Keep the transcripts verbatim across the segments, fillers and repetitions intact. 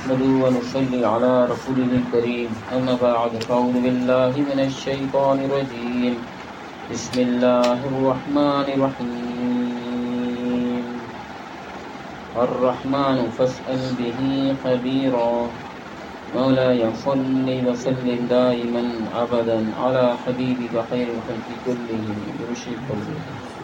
نحمده ونصلي على رسوله الكريم أما بعد فأعوذ بالله من الشيطان الرجيم بسم الله الرحمن الرحيم الرحمن فاسأل به خبيرا مولاي صل وسلم دائما أبدا على حبيبك خير الخلق كلهم برشد قلبه.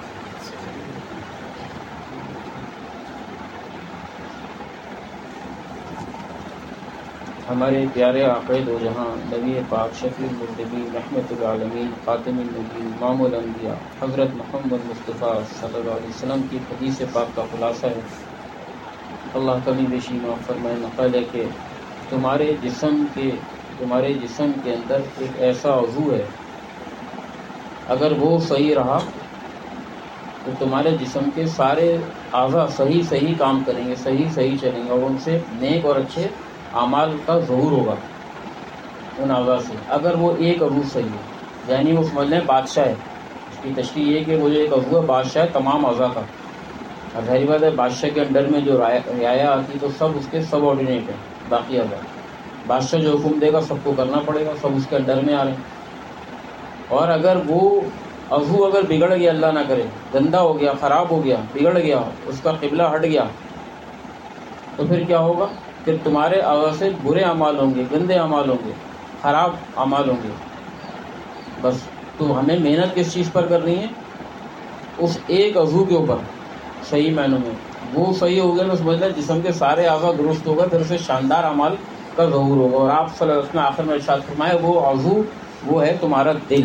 ہمارے پیارے آقا دو جہاں نبی پاک شفیع المذنبین رحمت العالمین خاتم النبیین امام الانبیاء حضرت محمد مصطفیٰ صلی اللہ علیہ وسلم کی حدیث پاک کا خلاصہ ہے. اللہ کبھی بیشی معاف فرمائے. نقل ہے کہ تمہارے جسم کے تمہارے جسم کے اندر ایک ایسا عضو ہے، اگر وہ صحیح رہا تو تمہارے جسم کے سارے اعضاء صحیح صحیح کام کریں گے، صحیح صحیح چلیں گے، اور ان سے نیک اور اچھے اعمال کا ظہور ہوگا ان اعضاء سے. اگر وہ ایک عضو صحیح ہے، یعنی وہ سمجھ لیں بادشاہ ہے. اس کی تشریح یہ کہ وہ جو ایک عضو ہے بادشاہ ہے تمام اعضاء کا. اور ظاہری بات ہے بادشاہ کے انڈر میں جو رعایا آتی تو سب اس کے سب آرڈینیٹ ہیں. باقی اعضاء بادشاہ جو حکم دے گا سب کو کرنا پڑے گا، سب اس کے انڈر میں آ رہے ہیں. اور اگر وہ عضو اگر بگڑ گیا، اللہ نہ کرے گندا ہو گیا، خراب ہو گیا، بگڑ گیا، اس کا قبلہ ہٹ گیا، تو پھر کیا ہوگا؟ پھر تمہارے اعضاء سے برے اعمال ہوں گے، گندے اعمال ہوں گے، خراب اعمال ہوں گے. بس تو ہمیں محنت کس چیز پر کرنی ہے؟ اس ایک عضو کے اوپر. صحیح معنوں میں وہ صحیح ہو گیا تو سمجھ لیں جسم کے سارے اعضاء درست ہوگا، پھر سے شاندار اعمال کا ظہور ہوگا. اور آپ صلی اللہ علیہ وسلم آخر میں ارشاد فرمائے وہ عضو وہ ہے تمہارا دل.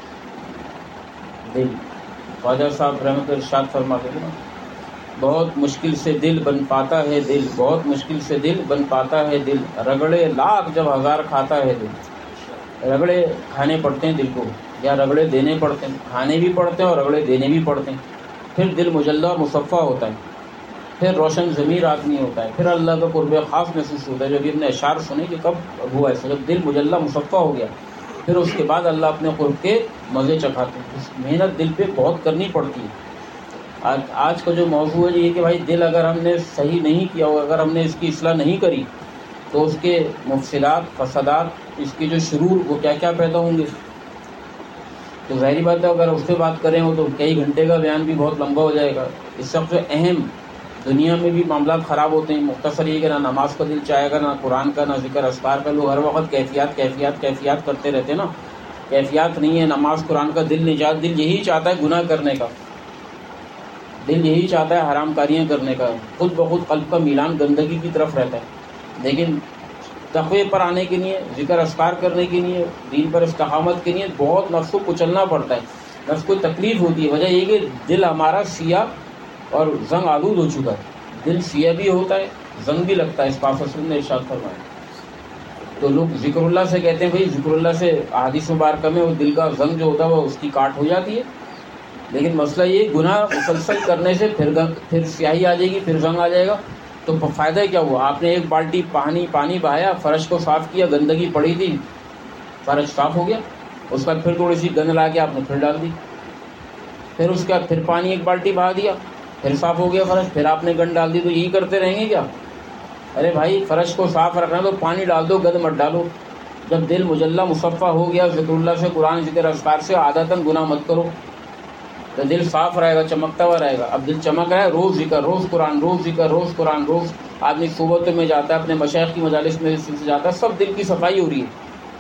دل خواجہ صاحب رحمۃ ارشاد فرماتے ہیں بہت مشکل سے دل بن پاتا ہے دل، بہت مشکل سے دل بن پاتا ہے دل، رگڑے لاکھ جب ہزار کھاتا ہے دل. رگڑے کھانے پڑتے ہیں دل کو، یا رگڑے دینے پڑتے ہیں. کھانے بھی پڑتے ہیں اور رگڑے دینے بھی پڑتے ہیں. پھر دل مجلہ مصفہ ہوتا ہے، پھر روشن ضمیر آدمی ہوتا ہے، پھر اللہ کا قرب خاص محسوس ہوتا ہے. جو ابھی اپنے اشعار سنے کہ کب ہوا ایسا، جب دل مجلہ مصفہ ہو گیا پھر اس کے بعد اللہ اپنے قرب کے مزے چکھاتے ہیں. محنت دل پہ بہت کرنی پڑتی ہے. آج آج کا جو موضوع ہے یہ کہ بھائی دل اگر ہم نے صحیح نہیں کیا ہو، اگر ہم نے اس کی اصلاح نہیں کری تو اس کے مفصلات، فسادات، اس کے جو شرور وہ کیا کیا پیدا ہوں گے. تو ظاہری بات ہے اگر اس پہ بات کریں ہو تو کئی گھنٹے کا بیان بھی بہت لمبا ہو جائے گا. اس سب سے اہم دنیا میں بھی معاملات خراب ہوتے ہیں. مختصر یہ کہ نہ نماز کا دل چاہے گا، نہ قرآن کا، نہ ذکر اذکار کا. لوگ ہر وقت کیفیات کیفیات کیفیات کرتے رہتے ہیں نا. کیفیات نہیں ہے نماز قرآن کا. دل نجات، دل یہی چاہتا ہے گناہ کرنے کا، دل یہی چاہتا ہے حرام کاریاں کرنے کا. خود بخود قلب کا میلان گندگی کی طرف رہتا ہے. لیکن تقوی پر آنے کے لیے، ذکر اذکار کرنے کے لیے، دین پر استقامت کے لیے بہت نفس کو کچلنا پڑتا ہے. نفس کو تکلیف ہوتی ہے. وجہ یہ کہ دل ہمارا سیاہ اور زنگ آلود ہو چکا ہے. دل سیاہ بھی ہوتا ہے، زنگ بھی لگتا ہے. اس پاک رسول نے ارشاد فرمایا. تو لوگ ذکر اللہ سے کہتے ہیں بھائی ذکر اللہ سے احادیث مبارکہ میں وہ دل کا زنگ جو ہوتا ہے وہ اس کی کاٹ ہو جاتی ہے. لیکن مسئلہ یہ گناہ مسلسل کرنے سے پھر پھر سیاہی آ جائے گی، پھر زنگ آ جائے گا. تو فائدہ کیا ہوا؟ آپ نے ایک بالٹی پانی پانی بہایا، فرش کو صاف کیا، گندگی پڑی تھی، فرش صاف ہو گیا. اس کے بعد پھر تھوڑی سی گند لا کے آپ نے پھر ڈال دی. پھر اس کے بعد پھر پانی ایک بالٹی بہا دیا، پھر صاف ہو گیا فرش، پھر آپ نے گند ڈال دی. تو یہی کرتے رہیں گے کیا؟ ارے بھائی فرش کو صاف رکھنا تو پانی ڈال دو، گند مت ڈالو. جب دل مجلہ مصفہ ہو گیا ذکر اللہ سے، قرآن ذکر اذکار سے، عادتاً گناہ مت کرو تو دل صاف رہے گا، چمکتا ہوا رہے گا. اب دل چمک رہا ہے، روز ذکر، روز قرآن، روز ذکر، روز قرآن، روز آدمی صوبتوں میں جاتا ہے، اپنے مشائخ کی مجالس میں جاتا ہے، سب دل کی صفائی ہو رہی ہے.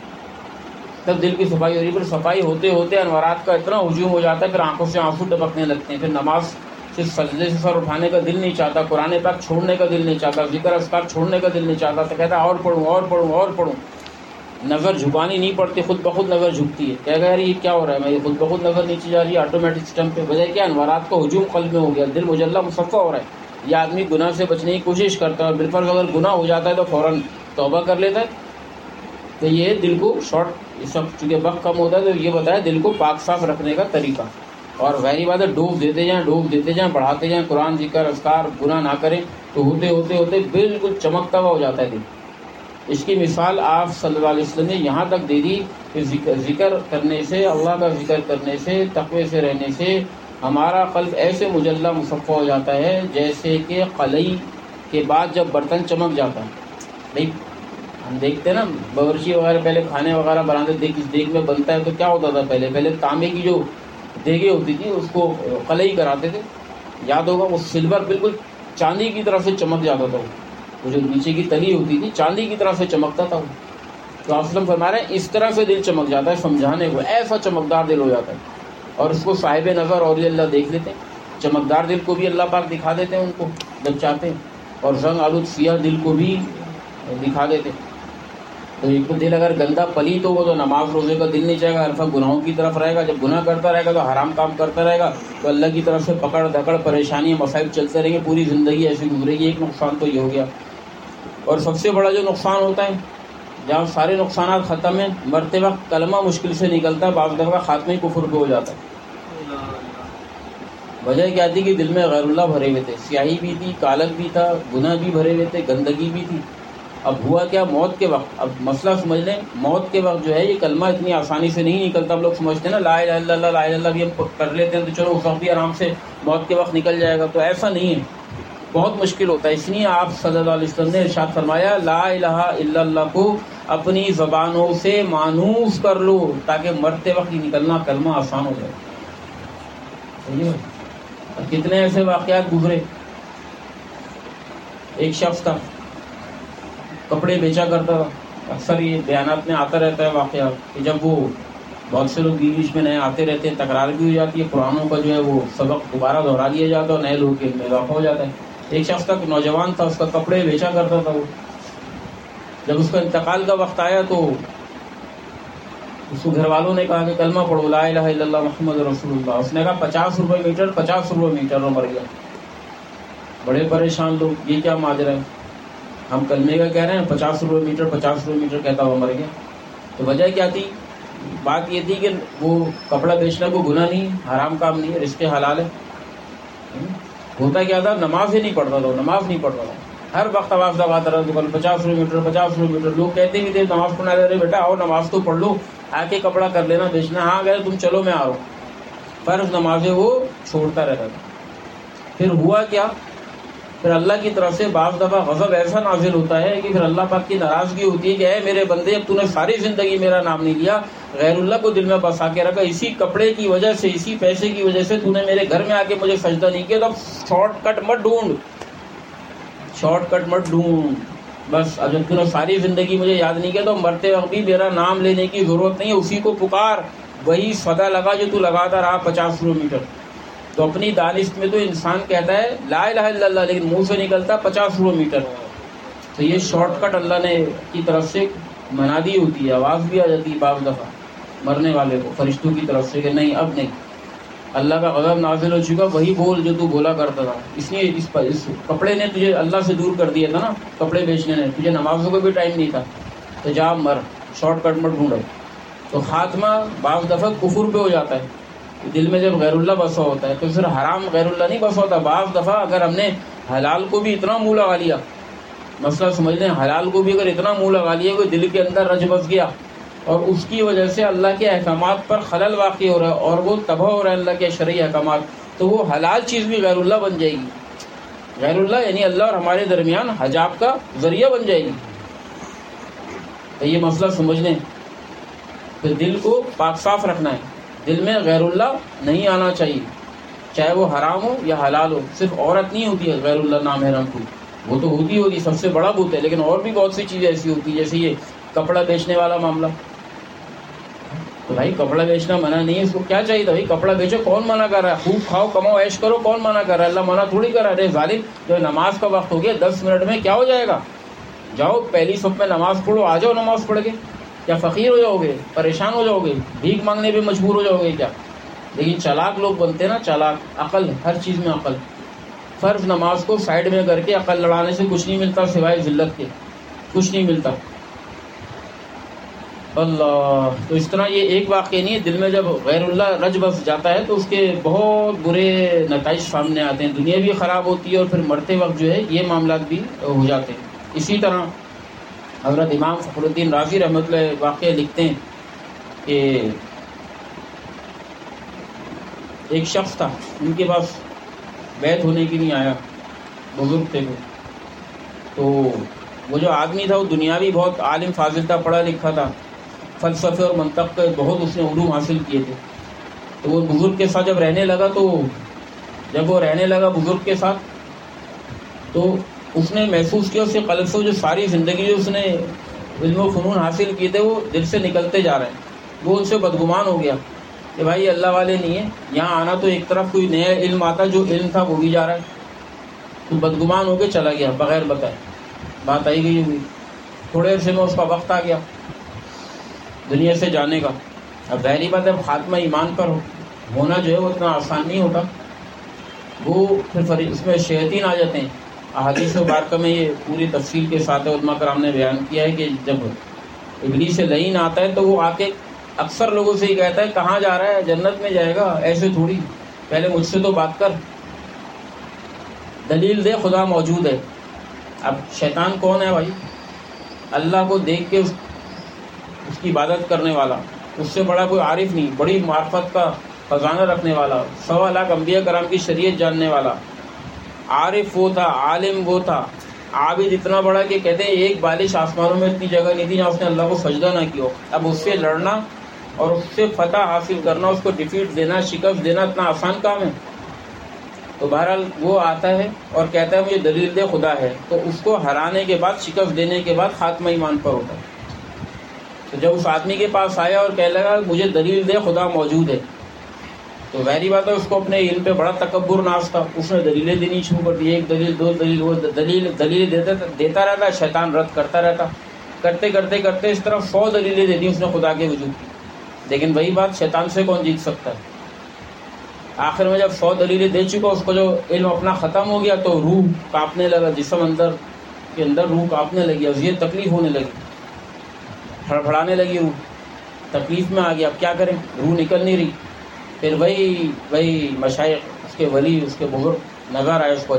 تب دل کی صفائی ہو رہی ہے. پھر صفائی ہوتے ہوتے انوارات کا اتنا ہجوم ہو جاتا ہے، پھر آنکھوں سے آنسو ٹپکنے لگتے ہیں. پھر نماز سے سجدے سے سر اٹھانے کا دل نہیں چاہتا، قرآن پاک چھوڑنے کا دل نہیں چاہتا، ذکر اذکار چھوڑنے کا دل نہیں چاہتا. تو کہتا ہے اور پڑھوں اور پڑھوں اور پڑھوں. نظر جھکانی نہیں پڑتی، خود بخود نظر جھکتی ہے. کہہ گا یار یہ کیا ہو رہا ہے، میں یہ خود بخود نظر نیچے جا رہی ہے آٹومیٹک سسٹم پہ. وجہ کیا؟ انوارات کا ہجوم قلب میں ہو گیا، دل مجلہ مصفہ ہو رہا ہے. یہ آدمی گناہ سے بچنے کی کوشش کرتا ہے اور بالفرض اگر گناہ ہو جاتا ہے تو فوراً توبہ کر لیتا ہے. تو یہ دل کو شارٹ، یہ سب چونکہ وقت کم ہوتا ہے تو یہ بتایا دل کو پاک صاف رکھنے کا طریقہ. اور ظاہری بات ہے ڈوب دیتے جائیں ڈوب دیتے جائیں بڑھاتے جائیں، قرآن ذکر اذکار، گناہ نہ کریں تو ہوتے ہوتے ہوتے بالکل چمکتا ہوا ہو جاتا ہے دل. اس کی مثال آپ صلی اللہ علیہ وسلم نے یہاں تک دے دی کہ ذکر ذکر کرنے سے، اللہ کا ذکر کرنے سے، تقوی سے رہنے سے ہمارا قلب ایسے مجلہ مصفہ ہو جاتا ہے جیسے کہ قلعی کے بعد جب برتن چمک جاتا ہے. بھائی ہم دیکھتے ہیں نا باورچی وغیرہ پہلے کھانے وغیرہ بناتے، دیکھ اس دیگ میں بنتا ہے تو کیا ہوتا تھا پہلے پہلے تانبے کی جو دیگیں ہوتی تھی اس کو قلعی کراتے تھے، یاد ہوگا وہ سلور بالکل چاندی کی طرح سے چمک جاتا تھا، وہ جو نیچے کی تلی ہوتی تھی چاندی کی طرح سے چمکتا تھا وہ. تو آپ وسلم فرما رہے ہیں اس طرح سے دل چمک جاتا ہے، سمجھانے کو ایسا چمکدار دل ہو جاتا ہے. اور اس کو صاحب نظر اولیاء اللہ دیکھ لیتے ہیں، چمکدار دل کو بھی اللہ پاک دکھا دیتے ہیں ان کو جب چاہتے ہیں، اور رنگ آلود سیاہ دل کو بھی دکھا دیتے ہیں. تو ایک تو دل اگر گندا پلیت ہو تو نماز روزے کا دل نہیں چاہے گا، ہر وقت گناہوں کی طرف رہے گا، جب گناہ کرتا رہے گا تو حرام کام کرتا رہے گا تو اللہ کی طرف سے پکڑ دھکڑ پریشانیاں مصائب چلتے رہیں گے، پوری زندگی ایسی گزرے گی. ایک نقصان تو یہ ہو گیا. اور سب سے بڑا جو نقصان ہوتا ہے جہاں سارے نقصانات ختم ہیں، مرتے وقت کلمہ مشکل سے نکلتا ہے، بعض دفعہ خاتمہ کفر پہ ہو جاتا ہے. وجہ کیا تھی کہ دل میں غیر اللہ بھرے ہوئے تھے، سیاہی بھی تھی، کالک بھی تھا، گناہ بھی بھرے ہوئے تھے، گندگی بھی تھی. اب ہوا کیا موت کے وقت، اب مسئلہ سمجھ لیں، موت کے وقت جو ہے یہ کلمہ اتنی آسانی سے نہیں نکلتا. ہم لوگ سمجھتے ہیں نا لا الہ الا اللہ لا الہ الا اللہ بھی ہم کر لیتے ہیں تو چلو اس وقت بھی آرام سے موت کے وقت نکل جائے گا، تو ایسا نہیں ہے، بہت مشکل ہوتا ہے. اس لیے آپ صلی اللہ علیہ وسلم نے ارشاد فرمایا لا الہ الا اللہ کو اپنی زبانوں سے مانوس کر لو تاکہ مرتے وقت ہی نکلنا کلمہ آسان ہو جائے. صحیح ہے. کتنے ایسے واقعات گزرے. ایک شخص تھا کپڑے بیچا کرتا تھا، اکثر یہ بیانات میں آتا رہتا ہے واقعہ کہ جب وہ بہت سے لوگ بیچ بیچ میں نئے آتے رہتے ہیں، تکرار بھی ہو جاتی ہے، پرانوں کا جو ہے وہ سبق دوبارہ دہرا دیا جاتا ہے اور نئے لوگوں کے میں اضافہ ہو جاتا ہے. ایک شخص تک نوجوان تھا، اس کا کپڑے بیچا کرتا تھا. وہ جب اس کا انتقال کا وقت آیا تو اس کو گھر والوں نے کہا کہ کلمہ پڑھو لا الہ الا اللہ محمد رسول اللہ. اس نے کہا پچاس روپے میٹر پچاس روپے میٹر اور مر گیا. بڑے پریشان لوگ، یہ کیا ماجرا ہے، ہم کلمے کا کہہ رہے ہیں، پچاس روپے میٹر پچاس روپے میٹر کہتا ہوا مر گیا. تو وجہ کیا تھی؟ بات یہ تھی کہ وہ کپڑا بیچنا کوئی گناہ نہیں، حرام کام نہیں ہے، رزق حلال ہے. ہوتا کیا تھا، نماز ہی نہیں پڑھتا تھا، نماز نہیں پڑھتا تھا، ہر وقت آواز لگاتا رہا دکان پچاس روپے میٹر پچاس روپے میٹر. لوگ کہتے بھی تھے نماز پڑھنا رہے بیٹا آؤ نماز تو پڑھ لو، آ کے کپڑا کر لینا بیچنا. ہاں گئے تم چلو میں آ رہا ہوں، فرض نمازیں وہ چھوڑتا رہتا تھا. پھر ہوا کیا، پھر اللہ کی طرف سے بعض دفعہ غضب ایسا نازل ہوتا ہے کہ پھر اللہ پاک کی ناراضگی ہوتی ہے کہ اے میرے بندے اب تو نے ساری زندگی میرا نام نہیں لیا، غیر اللہ کو دل میں بسا کے رکھا، اسی کپڑے کی وجہ سے اسی پیسے کی وجہ سے تو نے میرے گھر میں آ کے مجھے سجدہ نہیں کیا. تو اب شارٹ کٹ مت ڈھونڈ، شارٹ کٹ مت ڈھونڈ، بس اب جب تو نے ساری زندگی مجھے یاد نہیں کیا تو مرتے وقت بھی میرا نام لینے کی ضرورت نہیں ہے، اسی کو پکار، وہی صدا لگا جو تو لگاتا رہا پچاس کلو میٹر. تو اپنی دانش میں تو انسان کہتا ہے لا الہ الا اللہ لیکن منہ سے نکلتا پچاس کلو میٹر. تو یہ شارٹ کٹ اللہ نے کی طرف سے منادی ہوتی ہے، آواز بھی آ جاتی ہے بعض دفعہ مرنے والے کو فرشتوں کی طرف سے کہ نہیں اب نہیں، اللہ کا غضب نازل ہو چکا، وہی بول جو تو بولا کرتا تھا. اس لیے اس, اس کپڑے نے تجھے اللہ سے دور کر دیا تھا نا، کپڑے بیچنے نے، تجھے نمازوں کا بھی ٹائم نہیں تھا، تو جا مر، شارٹ کٹ مت ڈھونڈے. تو خاتمہ بعض دفعہ کفر پہ ہو جاتا ہے. دل میں جب غیر اللہ بسا ہوتا ہے تو پھر حرام غیر اللہ نہیں بسا ہوتا. بعض دفعہ اگر ہم نے حلال کو بھی اتنا منہ لگا لیا، مسئلہ سمجھ لیں، حلال کو بھی اگر اتنا منہ لگا لیا کہ دل کے اندر رج بس گیا اور اس کی وجہ سے اللہ کے احکامات پر خلل واقع ہو رہا ہے اور وہ تباہ ہو رہا ہے اللہ کے شرعی احکامات، تو وہ حلال چیز بھی غیر اللہ بن جائے گی. غیر اللہ یعنی اللہ اور ہمارے درمیان حجاب کا ذریعہ بن جائے گی. تو یہ مسئلہ سمجھ لیں. پھر دل کو پاک صاف رکھنا ہے، دل میں غیر اللہ نہیں آنا چاہیے، چاہے وہ حرام ہو یا حلال ہو. صرف عورت نہیں ہوتی ہے غیر اللہ نامحرم کو، وہ تو ہوتی ہوگی، سب سے بڑا بت ہے، لیکن اور بھی بہت سی چیزیں ایسی ہوتی ہیں جیسے یہ کپڑا بیچنے والا معاملہ. تو بھائی کپڑا بیچنا منع نہیں ہے، اس کو کیا چاہیے تھا بھائی کپڑا بیچو، کون منع کر رہا ہے؟ خوب کھاؤ کماؤ عیش کرو، کون منع کر رہا ہے؟ اللہ منع تھوڑی کر رہا ہے. ظالم، جو نماز کا وقت ہو گیا دس منٹ میں کیا ہو جائے گا، جاؤ پہلی صف میں نماز پڑھو، آ جاؤ نماز پڑھ کے. کیا فقیر ہو جاؤ گے، پریشان ہو جاؤ گے، بھیک مانگنے پہ مجبور ہو جاؤ گے کیا؟ لیکن چالاک لوگ بنتے ہیں نا، چالاک، عقل، ہر چیز میں عقل. فرض نماز کو سائڈ میں کر کے عقل لڑانے سے کچھ نہیں ملتا سوائے ذلت کے، کچھ نہیں ملتا. اللہ. تو اس طرح یہ ایک واقعہ نہیں ہے، دل میں جب غیر اللہ رج بس جاتا ہے تو اس کے بہت برے نتائج سامنے آتے ہیں، دنیا بھی خراب ہوتی ہے اور پھر مرتے وقت جو ہے یہ معاملات بھی ہو جاتے ہیں. اسی طرح حضرت امام فخر الدین رازی رحمۃ اللہ واقعہ لکھتے ہیں کہ ایک شخص تھا، ان کے پاس بیعت ہونے کے لیے آیا، بزرگ تھے وہ، تو وہ جو آدمی تھا وہ دنیاوی بہت عالم فاضل تھا، پڑھا لکھا تھا، فلسفے اور منطق کے بہت اس نے علوم حاصل کیے تھے. تو وہ بزرگ کے ساتھ جب رہنے لگا تو جب وہ رہنے لگا بزرگ کے ساتھ تو اس نے محسوس کیا اس کے قلب سے جو ساری زندگی جو اس نے علم و فنون حاصل کیے تھے وہ دل سے نکلتے جا رہے ہیں. وہ ان سے بدگمان ہو گیا کہ بھائی یہ اللہ والے نہیں ہیں، یہاں آنا تو ایک طرف کوئی نیا علم آتا، جو علم تھا وہ بھی جا رہا ہے. تو بدگمان ہو کے چلا گیا بغیر بتائے. بات آئی گئی ہوئی، تھوڑے عرصے میں اس کا وقت آ گیا دنیا سے جانے کا. اب ظاہری بات ہے خاتمہ ایمان پر ہونا جو ہے وہ اتنا آسان نہیں ہوتا. وہ پھر اس میں شیاطین آ جاتے ہیں. احادیث مبارکہ میں یہ پوری تفصیل کے ساتھ علماء کرام نے بیان کیا ہے کہ جب ابلیس لعین آتا ہے تو وہ آ کے اکثر لوگوں سے ہی کہتا ہے کہاں جا رہا ہے، جنت میں جائے گا، ایسے تھوڑی، پہلے مجھ سے تو بات کر، دلیل دے خدا موجود ہے. اب شیطان کون ہے بھائی؟ اللہ کو دیکھ کے اس, اس کی عبادت کرنے والا، اس سے بڑا کوئی عارف نہیں، بڑی معرفت کا خزانہ رکھنے والا، سوا لاکھ انبیاء کرام کی شریعت جاننے والا. عارف وہ تھا، عالم وہ تھا، عابد اتنا بڑا کہ کہتے ہیں ایک بالش آسمانوں میں اتنی جگہ نہیں تھی جہاں اس نے اللہ کو سجدہ نہ کیا. اب اس سے لڑنا اور اس سے فتح حاصل کرنا، اس کو ڈیفیٹ دینا، شکست دینا اتنا آسان کام ہے. تو بہرحال وہ آتا ہے اور کہتا ہے مجھے دلیل دے خدا ہے، تو اس کو ہرانے کے بعد، شکست دینے کے بعد خاتمہ ایمان پر ہوتا ہے. تو جب اس آدمی کے پاس آیا اور کہنے لگا مجھے دلیل دے خدا موجود ہے، تو ظاہری بات ہے اس کو اپنے علم پہ بڑا تکبر ناز تھا. اس نے دلیلیں دینی شروع کر دی، ایک دلیل، دو دلیل، وہ دلیل دلیل دیتا دیتا رہتا، شیطان رد کرتا رہتا. کرتے کرتے کرتے اس طرح سو دلیلیں دے دی اس نے خدا کے وجود کی. لیکن وہی بات، شیطان سے کون جیت سکتا ہے؟ آخر میں جب سو دلیلیں دے چکا، اس کو جو علم اپنا ختم ہو گیا تو روح کانپنے لگا، جسم اندر کے اندر روح کانپنے لگی، اذیت تکلیف ہونے لگی، پھڑپھڑانے لگی روح، تکلیف میں آ گیا. اب کیا کریں، روح نکل نہیں رہی. پھر وہی وہی مشائخ، اس کے ولی، اس کے بزرگ نظر آئے اس کو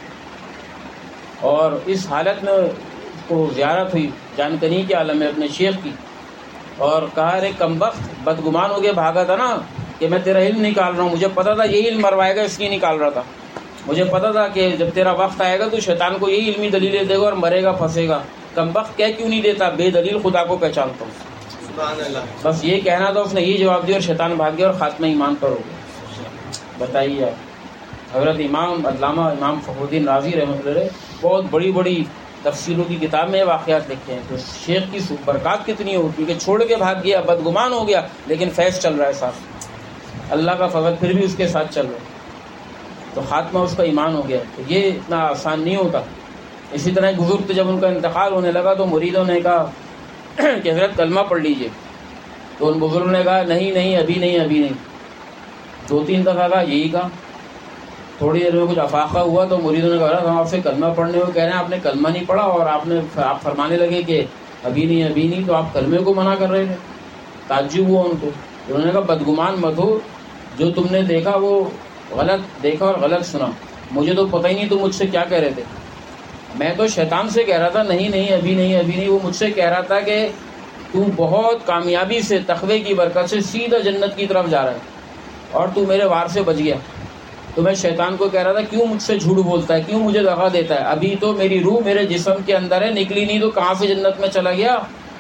اچانک، اور اس حالت میں اس کو زیارت ہوئی جانکنی کے عالم میں اپنے شیخ کی، اور کہا ارے کمبخت، بدگمان ہو کے بھاگا تھا نا کہ میں تیرا علم نکال رہا ہوں، مجھے پتا تھا یہی علم مروائے گا، اس لیے نکال رہا تھا. مجھے پتا تھا کہ جب تیرا وقت آئے گا تو شیطان کو یہی علمی دلیلیں دے گا اور مرے گا، پھنسے گا. کمبخت کہہ کیوں نہیں دیتا، بے دلیل خدا کو پہچانتا ہوں. بس یہ کہنا تھا، اس نے یہ جواب دیا اور شیطان بھاگ گیا اور خاتمہ ایمان پر ہو گیا. بتائیے آپ، حضرت امام علامہ امام فخر الدین رازی رحمۃ اللہ علیہ بہت بڑی بڑی تفسیروں کی کتاب میں واقعات لکھے ہیں. تو شیخ کی برکات کتنی ہوتی ہے کہ چھوڑ کے بھاگ گیا، بدگمان ہو گیا، لیکن فیض چل رہا ہے ساتھ، اللہ کا فضل پھر بھی اس کے ساتھ چل رہا ہے، تو خاتمہ اس کا ایمان ہو گیا. تو یہ اتنا آسان نہیں ہوتا. اسی طرح بزرگ جب ان کا انتقال ہونے لگا تو مریدوں نے کہا کہ حضرت کلمہ پڑھ لیجئے. تو ان بزرگوں نے کہا نہیں نہیں ابھی نہیں ابھی نہیں. دو تین دفعہ کہا، یہی کہا. تھوڑی دیر میں کچھ افاقہ ہوا تو مریدوں نے کہا ہم آپ سے کلمہ پڑھنے کو کہہ رہے ہیں، آپ نے کلمہ نہیں پڑھا اور آپ نے آپ فرمانے لگے کہ ابھی نہیں ابھی نہیں، تو آپ کلمے کو منع کر رہے تھے. تعجب ہوا ان کو. انہوں نے کہا بدگمان مت ہو، جو تم نے دیکھا وہ غلط دیکھا اور غلط سنا، مجھے تو پتہ ہی نہیں تم مجھ سے کیا کہہ رہے تھے. میں تو شیطان سے کہہ رہا تھا نہیں نہیں ابھی نہیں ابھی نہیں. وہ مجھ سے کہہ رہا تھا کہ تو بہت کامیابی سے، تقوی کی برکت سے سیدھا جنت کی طرف جا رہا ہے اور تو میرے وار سے بچ گیا. تو میں شیطان کو کہہ رہا تھا کیوں مجھ سے جھوٹ بولتا ہے، کیوں مجھے دغا دیتا ہے، ابھی تو میری روح میرے جسم کے اندر ہے، نکلی نہیں تو کہاں سے جنت میں چلا گیا.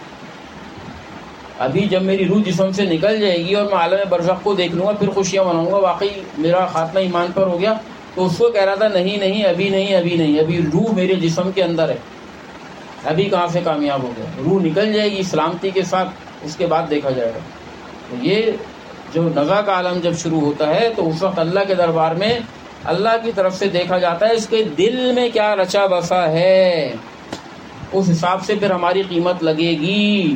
ابھی جب میری روح جسم سے نکل جائے گی اور میں عالم برزخ کو دیکھ لوں گا، پھر خوشیاں مناؤں گا، واقعی میرا خاتمہ ایمان پر ہو گیا. تو اس کو کہہ رہا تھا نہیں نہیں ابھی نہیں ابھی نہیں، ابھی روح میرے جسم کے اندر ہے، ابھی کہاں سے کامیاب ہو گیا. روح نکل جائے گی سلامتی کے ساتھ، اس کے بعد دیکھا جائے گا. تو یہ جو نزا کا عالم جب شروع ہوتا ہے تو اس وقت اللہ کے دربار میں اللہ کی طرف سے دیکھا جاتا ہے اس کے دل میں کیا رچا بسا ہے، اس حساب سے پھر ہماری قیمت لگے گی.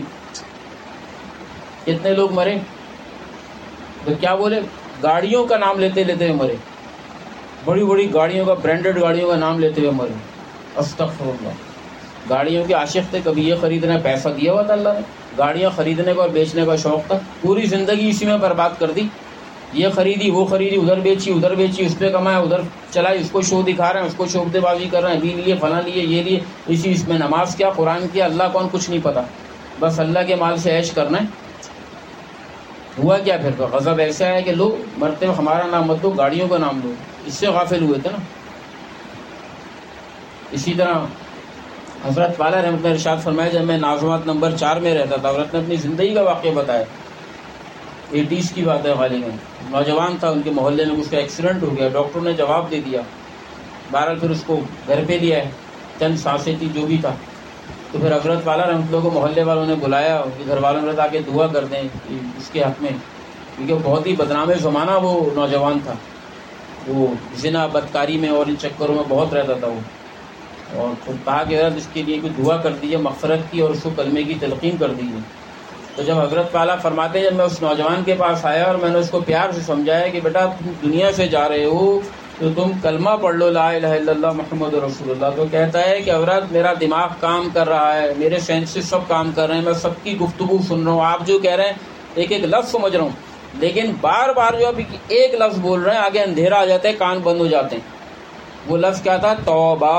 کتنے لوگ مرے تو کیا بولے، گاڑیوں کا نام لیتے لیتے ہوئے مرے، بڑی بڑی گاڑیوں کا، برانڈڈ گاڑیوں کا نام لیتے ہوئے مرے. استغفر اللہ. گاڑیوں کے عاشق تھے، کبھی یہ خریدنا، پیسہ دیا ہوا تھا اللہ نے، گاڑیاں خریدنے کا اور بیچنے کا شوق تھا، پوری زندگی اسی میں برباد کر دی. یہ خریدی وہ خریدی، ادھر بیچی ادھر بیچی، اس پہ کمایا ادھر چلائی، اس کو شو دکھا رہے ہیں، اس کو شوبدے بازی کر رہے ہیں، ابھی لیے فلاں لیے یہ لیے، اسی اس میں نماز کیا قرآن کیا اللہ کون کچھ نہیں پتا، بس اللہ کے مال سے عیش کرنا ہے. ہوا کیا پھر تو غضب ایسا ہے کہ لوگ مرتے ہوئے ہمارا نام مت لو، گاڑیوں کا نام لو. اس سے غافل ہوئے تھے نا. اسی طرح حضرت والا رحمۃ اللہ ارشاد فرمایا جب میں نازمات نمبر چار میں رہتا تھا، حضرت نے اپنی زندگی کا واقعہ بتایا، ایٹیز کی بات ہے غالباً، نوجوان تھا، ان کے محلے میں اس کا ایکسیڈنٹ ہو گیا، ڈاکٹر نے جواب دے دیا، بہرحال پھر اس کو گھر پہ لیا ہے، چند سانسیں تھی جو بھی تھا، تو پھر حضرت والا رحمۃ اللہ کو محلے والوں نے بلایا کہ گھر والوں نے تاکہ دعا کر دیں اس کے حق میں، کیونکہ بہت ہی بدنام زمانہ وہ نوجوان تھا، وہ زنا بدکاری میں اور ان چکروں میں بہت رہتا تھا وہ، اور تو کہا کہ حضرت اس کے لیے کوئی دعا کر دیجیے مغفرت کی اور اس کو کلمے کی تلقین کر دیجیے۔ تو جب حضرت والا فرماتے ہیں جب میں اس نوجوان کے پاس آیا اور میں نے اس کو پیار سے سمجھایا کہ بیٹا تم دنیا سے جا رہے ہو تو تم کلمہ پڑھ لو لا الہ الا اللہ محمد رسول اللہ، تو کہتا ہے کہ حضرت میرا دماغ کام کر رہا ہے، میرے سینسز سب کام کر رہے ہیں، میں سب کی گفتگو سن رہا ہوں، آپ جو کہہ رہے ہیں ایک ایک لفظ سمجھ رہا ہوں، لیکن بار بار جو ابھی ایک لفظ بول رہے ہیں آگے اندھیرا آ جاتا ہے، کان بند ہو جاتے ہیں۔ وہ لفظ کیا تھا؟ توبہ۔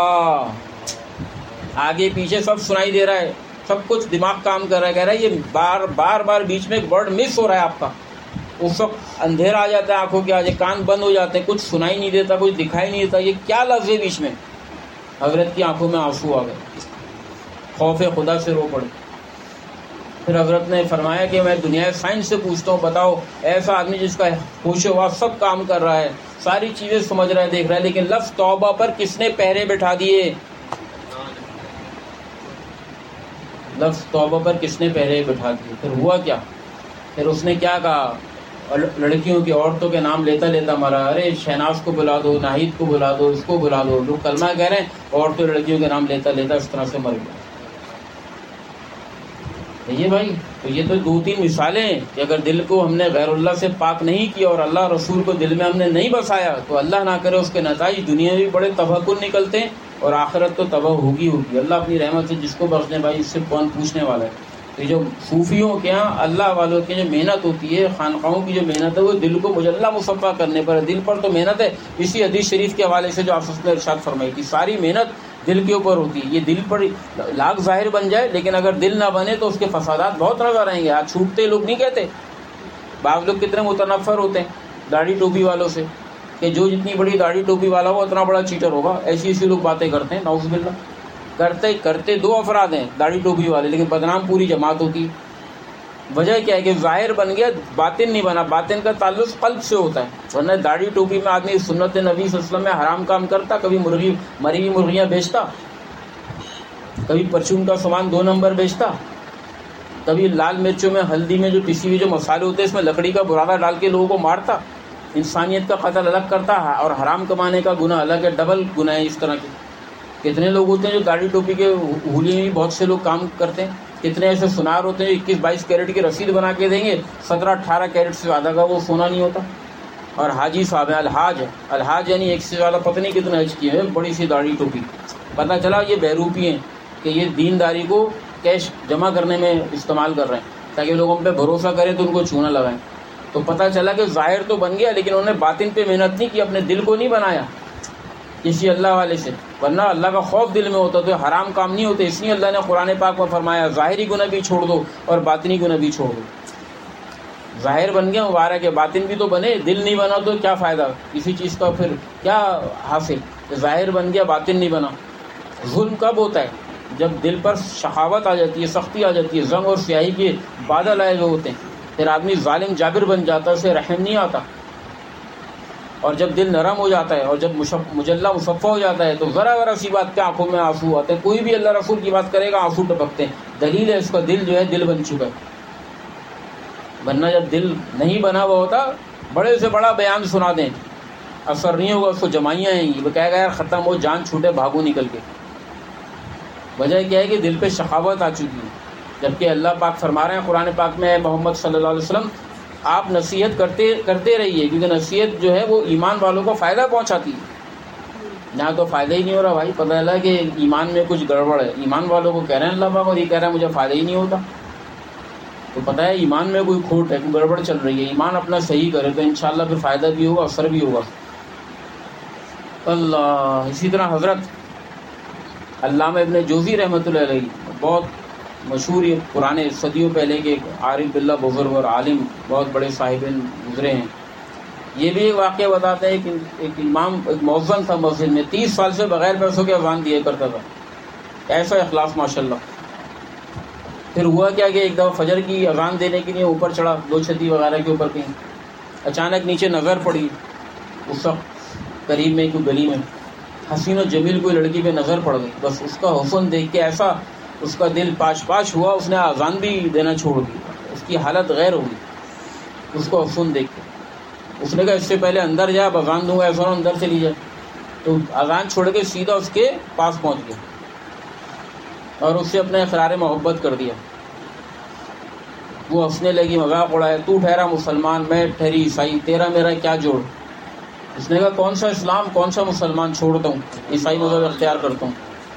آگے پیچھے سب سنائی دے رہا ہے، سب کچھ دماغ کام کر رہا ہے، کہہ رہا ہے یہ بار بار بار بیچ میں ایک ورڈ مس ہو رہا ہے آپ کا، اس وقت اندھیرا آ جاتا ہے آنکھوں کے آگے، کان بند ہو جاتے ہیں، کچھ سنائی نہیں دیتا، کچھ دکھائی نہیں دیتا، یہ کیا لفظ ہے بیچ میں؟ حضرت کی آنکھوں میں آنسو آ گئے، خوف خدا سے رو پڑے۔ پھر حضرت نے فرمایا کہ میں دنیا سائنس سے پوچھتا ہوں، بتاؤ ایسا آدمی جس کا ہوش و حواس سب کام کر رہا ہے، ساری چیزیں سمجھ رہا ہے، دیکھ رہا ہے، لیکن لفظ توبہ پر کس نے پہرے بٹھا دیے؟ لفظ توبہ پر کس نے پہرے بٹھا دیے؟ پھر ہوا کیا؟ پھر اس نے کیا کہا؟ لڑکیوں کی عورتوں کے نام لیتا لیتا مرا، ارے شہناز کو بلا دو، ناہید کو بلا دو، اس کو بلا دو، لوگ کلمہ کہہ رہے ہیں، عورتوں لڑکیوں کے نام لیتا لیتا اس طرح سے مر گیا۔ یہ بھائی تو یہ تو دو تین مثالیں ہیں کہ اگر دل کو ہم نے غیر اللہ سے پاک نہیں کیا اور اللہ رسول کو دل میں ہم نے نہیں بسایا تو اللہ نہ کرے اس کے نتائج دنیا بھی بڑے تباہ کن نکلتے ہیں اور آخرت تو تباہ ہوگی ہوگی۔ اللہ اپنی رحمت سے جس کو بخش دے بھائی، اس سے کون پوچھنے والا ہے۔ تو جو صوفیوں کے یہاں اللہ والوں کی جو محنت ہوتی ہے، خانقاہوں کی جو محنت ہے، وہ دل کو مجلہ مصفا کرنے پر ہے، دل پر تو محنت ہے۔ اسی حدیث شریف کے حوالے سے جو آپ نے ارشاد فرمائی تھی، ساری محنت دل کے اوپر ہوتی ہے۔ یہ دل پر لاکھ ظاہر بن جائے لیکن اگر دل نہ بنے تو اس کے فسادات بہت نظر آئیں گے۔ آج چھوٹتے لوگ نہیں کہتے، بعض لوگ کتنے متنفر ہوتے ہیں داڑھی ٹوپی والوں سے کہ جو جتنی بڑی داڑھی ٹوپی والا ہو اتنا بڑا چیٹر ہوگا، ایسی ایسی لوگ باتیں کرتے ہیں، نعوذ باللہ۔ کرتے کرتے دو افراد ہیں داڑھی ٹوپی والے، لیکن بدنام پوری جماعت ہوتی۔ وجہ کیا ہے کہ ظاہر بن گیا، باطن نہیں بنا۔ باطن کا تعلق قلب سے ہوتا ہے، ورنہ داڑھی ٹوپی میں آدمی سنت نبی صلی اللہ علیہ وسلم میں حرام کام کرتا، کبھی مرغی مری ہوئی مرغیاں بیچتا، کبھی پرچون کا سامان دو نمبر بیچتا، کبھی لال مرچوں میں ہلدی میں جو پسی ہوئی جو مسالے ہوتے ہیں اس میں لکڑی کا برادہ ڈال کے لوگوں کو مارتا، انسانیت کا قتل الگ کرتا ہے اور حرام کمانے کا گناہ الگ ہے، ڈبل گناہ ہے۔ اس طرح کے کتنے لوگ ہوتے ہیں جو داڑھی ٹوپی کے ہولی میں بہت سے لوگ کام کرتے ہیں، کتنے ایسے سنار ہوتے ہیں جو اکیس بائیس کیرٹ کی رسید بنا کے دیں گے، سترہ اٹھارہ کیرٹ سے زیادہ کا وہ سونا نہیں ہوتا۔ اور حاجی صاحب ہیں، الحاج ہے، الحاج یعنی ایک سے زیادہ پتہ نہیں کتنے حج کیے ہیں، بڑی سی داڑھی ٹوپی، پتہ چلا یہ بہروپی ہیں کہ یہ دینداری کو کیش جمع کرنے میں استعمال کر رہے ہیں تاکہ لوگوں پہ بھروسہ کریں تو ان کو چھونا لگائیں۔ تو پتہ چلا کہ ظاہر تو بن گیا لیکن انہوں نے باطن پہ محنت نہیں کی، اپنے دل کو نہیں بنایا کسی اللہ والے سے، ورنہ اللہ کا خوف دل میں ہوتا تو حرام کام نہیں ہوتے۔ اس لیے اللہ نے قرآن پاک میں فرمایا ظاہری گناہ بھی چھوڑ دو اور باطنی گناہ بھی چھوڑ دو۔ ظاہر بن گیا مبارک ہے، باطن بھی تو بنے، دل نہیں بنا تو کیا فائدہ کسی چیز کا، پھر کیا حاصل؟ ظاہر بن گیا باطن نہیں بنا۔ ظلم کب ہوتا ہے؟ جب دل پر شقاوت آ جاتی ہے، سختی آ جاتی ہے، زنگ اور سیاہی کے بادل آئے ہوئے ہوتے ہیں، پھر آدمی ظالم جابر بن جاتا ہے، اسے رحم نہیں آتا۔ اور جب دل نرم ہو جاتا ہے اور جب مجلہ مصفہ ہو جاتا ہے تو ذرا ذرا سی بات پہ آنکھوں میں آنسو آتے ہیں۔ کوئی بھی اللہ رسول کی بات کرے گا آنسو ٹپکتے ہیں، دلیل ہے اس کا دل جو ہے دل بن چکا ہے، ورنہ جب دل نہیں بنا ہوا ہوتا بڑے سے بڑا بیان سنا دیں اثر نہیں ہوگا، اس کو جمائیاں آئیں گی، وہ کہے گا یار ختم ہو، جان چھوٹے بھاگو نکل کے۔ وجہ کیا ہے کہ دل پہ شقاوت آ چکی ہے، جبکہ اللہ پاک فرما رہے ہیں قرآن پاک میں، محمد صلی اللہ علیہ وسلم آپ نصیحت کرتے کرتے رہیے کیونکہ نصیحت جو ہے وہ ایمان والوں کو فائدہ پہنچاتی ہے۔ یہاں تو فائدہ ہی نہیں ہو رہا بھائی، پتہ چلا کہ ایمان میں کچھ گڑبڑ ہے، ایمان والوں کو کہہ رہے ہیں اللہ پاک اور یہ کہہ رہا ہے مجھے فائدہ ہی نہیں ہوتا، تو پتہ ہے ایمان میں کوئی کھوٹ ہے، کوئی گڑبڑ چل رہی ہے۔ ایمان اپنا صحیح کرے تو انشاءاللہ پھر فائدہ بھی ہوگا، اثر بھی ہوگا۔ اللہ اسی طرح حضرت علامہ ابن جوزی رحمۃ اللہ علیہ بہت مشہور، یہ پرانے صدیوں پہلے کے عارف باللہ بزرگ اور عالم، بہت بڑے صاحب گزرے ہیں۔ یہ بھی ایک واقعہ بتاتے ہیں کہ ایک امام ایک مؤذن تھا مسجد میں، تیس سال سے بغیر پیسوں کے اذان دیا کرتا تھا، ایسا اخلاص ماشاء اللہ. پھر ہوا کیا کہ ایک دفعہ فجر کی اذان دینے کے لیے اوپر چڑھا دو چھتی وغیرہ کے اوپر کہیں, اچانک نیچے نظر پڑی. اس وقت قریب میں کوئی گلی میں حسین و جمیل کوئی لڑکی پہ نظر پڑ گئی. بس اس کا حسن دیکھ کے ایسا اس کا دل پاش پاش ہوا, اس نے اذان بھی دینا چھوڑ دی. اس کی حالت غیر ہو گئی اس کو حسن دیکھ کے. اس نے کہا اس سے پہلے اندر جا, اب اذان دوں گا, ایسا اندر چلی جائے. تو اذان چھوڑ کے سیدھا اس کے پاس پہنچ گیا اور اس سے اپنے اقرار محبت کر دیا. وہ ہنسنے لگی, مذاق اڑایا, تو ٹھہرا مسلمان, میں ٹھہری عیسائی, تیرا میرا کیا جوڑ. اس نے کہا کون سا اسلام کون سا مسلمان, چھوڑتا ہوں, عیسائی مذہب اختیار کرتا ہوں.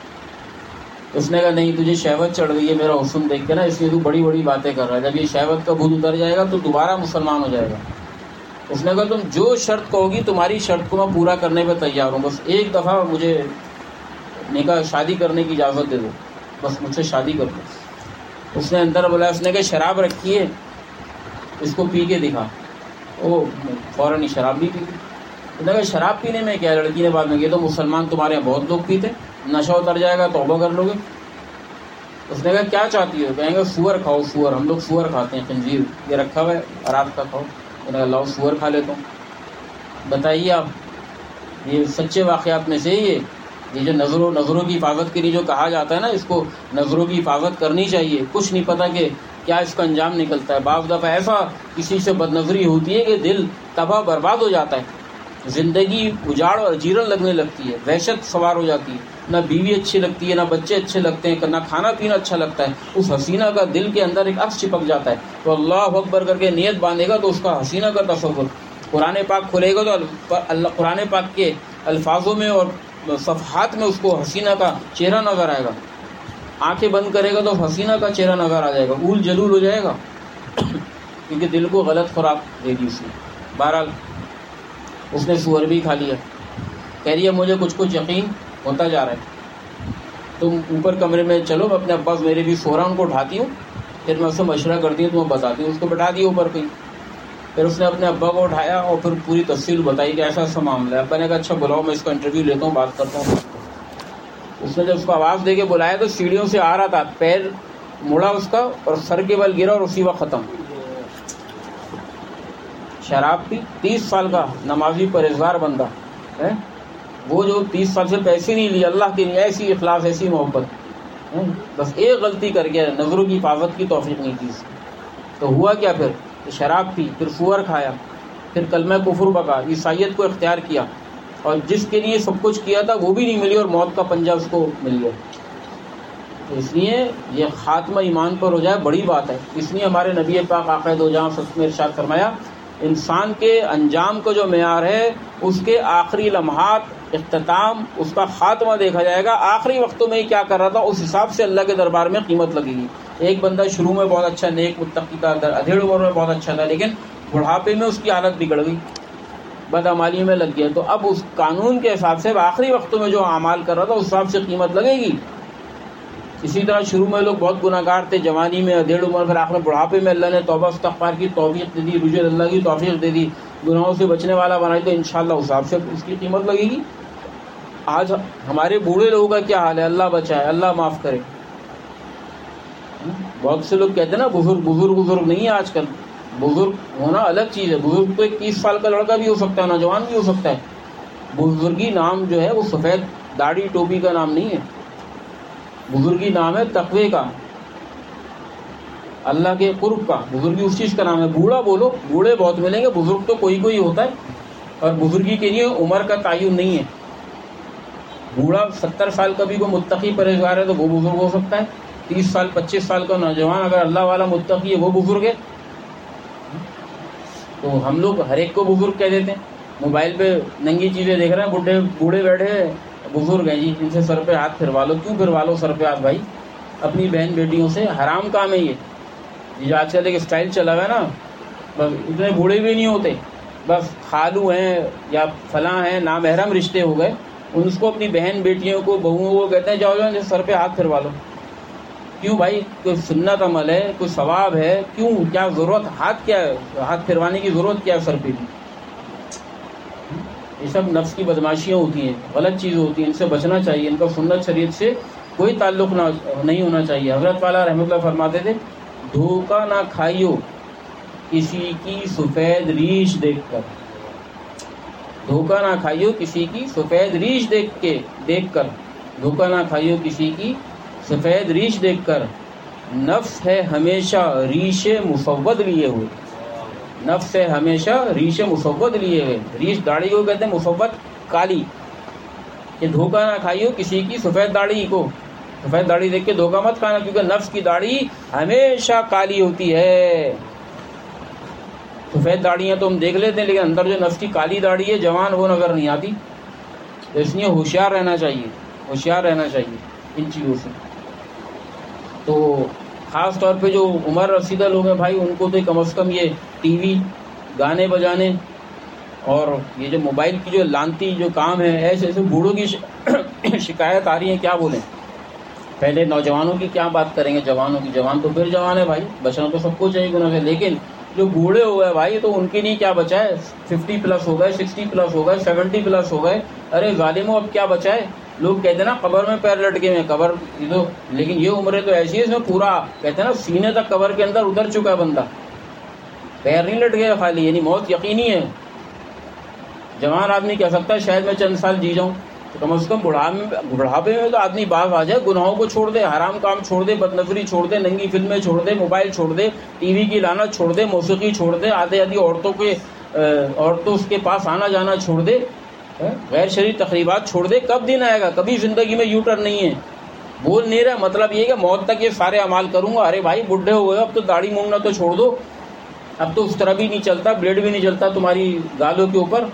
اس نے کہا نہیں, تجھے شہوت چڑھ گئی ہے میرا حسن دیکھ کے نا, اس لیے تو بڑی بڑی باتیں کر رہا ہے. جب یہ شہوت کا بھوت اتر جائے گا تو دوبارہ مسلمان ہو جائے گا. اس نے کہا تم جو شرط کہو گی تمہاری شرط کو میں پورا کرنے پہ تیار ہوں, بس ایک دفعہ مجھے نکاح شادی کرنے کی اجازت دے دو, بس مجھ سے شادی کر دو. اس نے اندر بولا, اس نے کہا شراب رکھی ہے, اس کو پی کے دکھا. وہ فوراً ہی شراب بھی پی گئی. اس نے کہا شراب پینے میں کیا, لڑکی نے بعد میں کیا تو مسلمان تمہارے یہاں بہت لوگ پیتے, نشہ اتر جائے گا توبہ کر لو گے. اس نے کہا کیا چاہتی ہو, کہیں گے سور کھاؤ, سور, ہم لوگ سور کھاتے ہیں, خنزیر یہ رکھا ہوا ہے رات کا کھاؤ. میں نے کہا لاؤ سور کھا لیتا ہوں. بتائیے آپ, یہ سچے واقعات میں سے یہ یہ جو نظروں نظروں کی حفاظت کے لیے جو کہا جاتا ہے نا, اس کو نظروں کی حفاظت کرنی چاہیے. کچھ نہیں پتہ کہ کیا اس کا انجام نکلتا ہے. بعض دفعہ ایسا کسی سے بد نظری ہوتی ہے کہ دل تباہ برباد ہو جاتا ہے, زندگی اجاڑ اور جیرن لگنے لگتی ہے, وحشت سوار ہو جاتی ہے, نہ بیوی اچھی لگتی ہے, نہ بچے اچھے لگتے ہیں, نہ کھانا پینا اچھا لگتا ہے. اس حسینہ کا دل کے اندر ایک عکس چپک جاتا ہے. تو اللہ اکبر کر کے نیت باندھے گا تو اس کا حسینہ کا تصور, قرآن پاک کھولے گا تو اللہ قرآن پاک کے الفاظوں میں اور صفحات میں اس کو حسینہ کا چہرہ نظر آئے گا. آنکھیں بند کرے گا تو حسینہ کا چہرہ نظر آ جائے گا, اول جلول ہو جائے گا, کیونکہ دل کو غلط خوراک دے دی اس نے. بہرحال اس نے سور بھی کھا لیا. کہہ رہی ہے مجھے کچھ کچھ یقین ہوتا جا رہا ہے, تم اوپر کمرے میں چلو, میں اپنے اباس میرے بھی سو رہا ہوں, ان کو اٹھاتی ہوں, پھر میں اس سے مشورہ کرتی ہوں, تمہیں بتاتی ہوں. اس کو بٹھا دیا اوپر کہیں. پھر اس نے اپنے ابا کو اٹھایا اور پھر پوری تفصیل بتائی کہ ایسا ایسا معاملہ ہے. ابا نے کہا اچھا بلاؤ, میں اس کا انٹرویو لیتا ہوں, بات کرتا ہوں. اس نے جب اس کو آواز دے کے بلایا تو سیڑھیوں سے آ رہا تھا, پیر مڑا اس کا اور سر کے بل گرا اور اسی وقت ختم. شراب پی, تیس سال کا نمازی پرہیزگار بندہ ہے, وہ جو تیس سال سے پیسے نہیں لیے اللہ کے لیے, ایسی اخلاص ایسی محبت, بس ایک غلطی کر گیا, نظروں کی حفاظت کی توفیق نہیں تھی. تو ہوا کیا, پھر شراب پی, پھر سور کھایا, پھر کلمہ کفر بکا, عیسائیت کو اختیار کیا, اور جس کے لیے سب کچھ کیا تھا وہ بھی نہیں ملی اور موت کا پنجہ اس کو مل گیا. تو اس لیے یہ خاتمہ ایمان پر ہو جائے بڑی بات ہے. اس لیے ہمارے نبی پاک آقا دو جہاں صلی اللہ علیہ وسلم نے ارشاد فرمایا, انسان کے انجام کا جو معیار ہے اس کے آخری لمحات, اختتام, اس کا خاتمہ دیکھا جائے گا. آخری وقتوں میں ہی کیا کر رہا تھا, اس حساب سے اللہ کے دربار میں قیمت لگے گی. ایک بندہ شروع میں بہت اچھا نیک متقی تھا, ادھیڑ عمر میں بہت اچھا تھا, لیکن بڑھاپے میں اس کی حالت بگڑ گئی, بدعمالی میں لگ گیا. تو اب اس قانون کے حساب سے آخری وقتوں میں جو اعمال کر رہا تھا اس حساب سے قیمت لگے گی. اسی طرح شروع میں لوگ بہت گناہ گار تھے, جوانی میں, ادھیڑ عمر, پھر آخر بڑھاپے میں اللہ نے توبہ استغفار کی توفیق دے دی, رجوع اللہ کی توفیق دے دی, گناہوں سے بچنے والا بنائی, تو انشاءاللہ اس حساب سے اس کی قیمت لگے گی. آج ہمارے بوڑھے لوگوں کا کیا حال ہے, اللہ بچائے, اللہ معاف کرے. بہت سے لوگ کہتے ہیں نا بزرگ بزرگ بزرگ نہیں ہے آج کل. بزرگ ہونا الگ چیز ہے. بزرگ تو ایک تیس سال کا لڑکا بھی ہو سکتا ہے, نوجوان بھی ہو سکتا ہے. بزرگی نام جو ہے وہ سفید داڑھی ٹوپی کا نام نہیں ہے. بزرگی نام ہے تقوی کا, اللہ کے قرب کا. بزرگی اس چیز کا نام ہے. بوڑھا بولو, بوڑھے بہت ملیں گے, بزرگ تو کوئی کوئی ہوتا ہے. اور بزرگی کے لیے عمر کا تعین نہیں ہے. بوڑھا ستر سال کا بھی کوئی متقی پرہیزگار ہے تو وہ بزرگ ہو سکتا ہے. تیس سال پچیس سال کا نوجوان اگر اللہ والا متقی ہے وہ بزرگ ہے. تو ہم لوگ ہر ایک کو بزرگ کہہ دیتے ہیں. موبائل پہ ننگی چیزیں دیکھ رہے ہیں, بوڑھے بوڑھے بیٹھے بزرگ ہیں جی, ان سے سر پہ ہاتھ پھروا لو. کیوں پھروا لو سر پہ ہاتھ بھائی؟ اپنی بہن بیٹیوں سے حرام کام ہے یہ. جو آج کل ایک اسٹائل چلا ہوا ہے نا, بس اتنے بوڑھے بھی نہیں ہوتے, بس خالو ہیں یا فلاں ہیں, نامحرم رشتے ہو گئے, ان کو اپنی بہن بیٹیوں کو بہوؤں کو کہتے ہیں جاؤ جاؤ سر پہ ہاتھ پھروا لو. کیوں بھائی؟ کوئی سنت عمل ہے, کوئی ثواب ہے, کیوں, کیا ضرورت, ہاتھ کیا ہے, ہاتھ پھروانے کی ضرورت کیا ہے سر پہ بھی؟ یہ سب نفس کی بدماشیاں ہوتی ہیں، غلط چیزیں ہوتی ہیں، ان سے بچنا چاہیے، ان کا سنت شریعت سے کوئی تعلق نہ نہیں ہونا چاہیے۔ حضرت والا رحمۃ اللہ فرماتے تھے دھوکہ نہ کھائیو کسی کی سفید ریش دیکھ کر، دھوکہ نہ کھائیو کسی کی سفید ریش دیکھ کے دیکھ کر دھوکہ نہ کھائیو کسی کی سفید ریش دیکھ کر، نفس ہے ہمیشہ ریش مسود لیے ہوئے، نفس ہے ہمیشہ ریش مسود لیے ہوئے، ریش داڑھی کو کہتے ہیں، مسود کالی، کہ دھوکہ نہ کھائیو کسی کی سفید داڑھی کو، سفید داڑھی دیکھ کے دھوکہ مت کھانا، کیونکہ نفس کی داڑھی ہمیشہ کالی ہوتی ہے۔ سفید داڑیاں تو ہم دیکھ لیتے ہیں، لیکن اندر جو نفس کی کالی داڑھی ہے جوان، وہ نظر نہیں آتی، تو اس لیے ہوشیار رہنا چاہیے، ہوشیار رہنا چاہیے ان چیزوں سے۔ تو خاص طور پہ جو عمر رسیدہ لوگ ہیں بھائی، ان کو تو کم از کم یہ ٹی وی، گانے بجانے اور یہ جو موبائل کی جو لانتی جو کام ہے، ایسے ایسے بوڑھوں کی شکایت آ رہی ہے، کیا بولیں۔ پہلے نوجوانوں کی کیا بات کریں گے، جوانوں کی، جوان تو پھر جوان ہے بھائی، بچنا تو سب کو چاہیے گناہ سے، لیکن جو بوڑھے ہو گئے بھائی تو ان کے لیے کیا بچا ہے؟ ففٹی پلس ہو گئے، سکسٹی پلس ہو گئے، سیونٹی پلس ہو گئے، ارے ظالموں اب کیا بچا ہے؟ لوگ کہتے ہیں نا قبر میں پیر لٹکے ہوئے، قبر تو، لیکن یہ عمریں تو ایسی ہے اس میں پورا کہتے ہیں نا سینے تک قبر کے اندر اتر چکا ہے بندہ، پیر نہیں لٹ گیا خالی، یعنی موت یقینی ہے۔ جوان آدمی کہہ سکتا ہے شاید میں چند سال جی جاؤں، تو کم از کم بڑھاپے میں تو آدمی باز آ جائے، گناہوں کو چھوڑ دے، حرام کام چھوڑ دے، بد نظری چھوڑ دے، ننگی فلمیں چھوڑ دے، موبائل چھوڑ دے، ٹی وی کی لعنت چھوڑ دے، موسیقی چھوڑ دے، آدھے آدھی عورتوں کے عورتوں اس کے پاس آنا جانا چھوڑ دے، غیر شرعی تقریبات چھوڑ دے۔ کب دن آئے گا؟ کبھی زندگی میں یو ٹرن نہیں ہے، بول نہیں رہا، مطلب یہ کہ موت تک یہ سارے اعمال کروں گا۔ ارے بھائی بڈھے ہوئے، اب تو داڑھی مونگنا تو چھوڑ دو، اب تو اس طرح بھی نہیں چلتا، بلیڈ بھی نہیں چلتا تمہاری گالوں کے اوپر،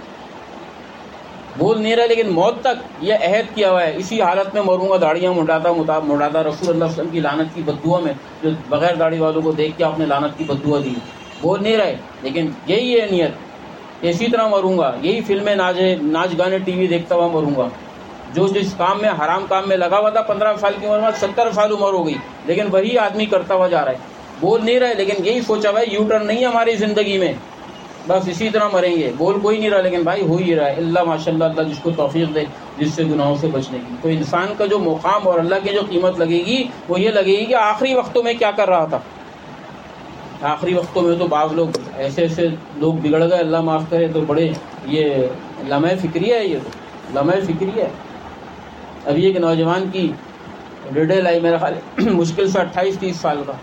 بول نہیں رہا، لیکن موت تک یہ عہد کیا ہوا ہے، اسی حالت میں مروں گا، داڑیاں مڈاتا مڈاتا رسول اللہ صلی اللہ علیہ وسلم کی لعنت کی بددعا میں، جو بغیر داڑھی والوں کو دیکھ کے آپ نے لعنت کی بددعا دی، بول نہیں رہے، لیکن یہی ہے نیت، اسی طرح مروں گا، یہی فلمیں ناچ ناچ گانے ٹی وی دیکھتا ہوا مروں گا۔ جو جس کام میں حرام کام میں لگا ہوا تھا پندرہ سال کی عمر میں ستر سال عمر ہو گئی، لیکن وہی آدمی کرتا ہوا جا رہا ہے، بول نہیں رہے، لیکن یہی سوچا ہوا ہے یو ٹرن نہیں ہے ہماری زندگی میں، بس اسی طرح مریں گے، بول کوئی نہیں رہا، لیکن بھائی ہو ہی رہا ہے۔ اللہ ماشاء اللہ، اللہ جس کو توفیق دے جس سے گناہوں سے بچنے کی۔ تو انسان کا جو مقام اور اللہ کی جو قیمت لگے گی وہ یہ لگے گی کہ آخری وقتوں میں کیا کر رہا تھا۔ آخری وقتوں میں تو بعض لوگ ایسے ایسے لوگ بگڑ گئے، اللہ معاف کرے، تو بڑے یہ لمحہ فکریہ ہے، یہ تو لمحہ فکریہ ہے۔ ابھی ایک نوجوان کی ڈیٹیل آئی میرا خیال مشکل سے اٹھائیس تیس سال کا،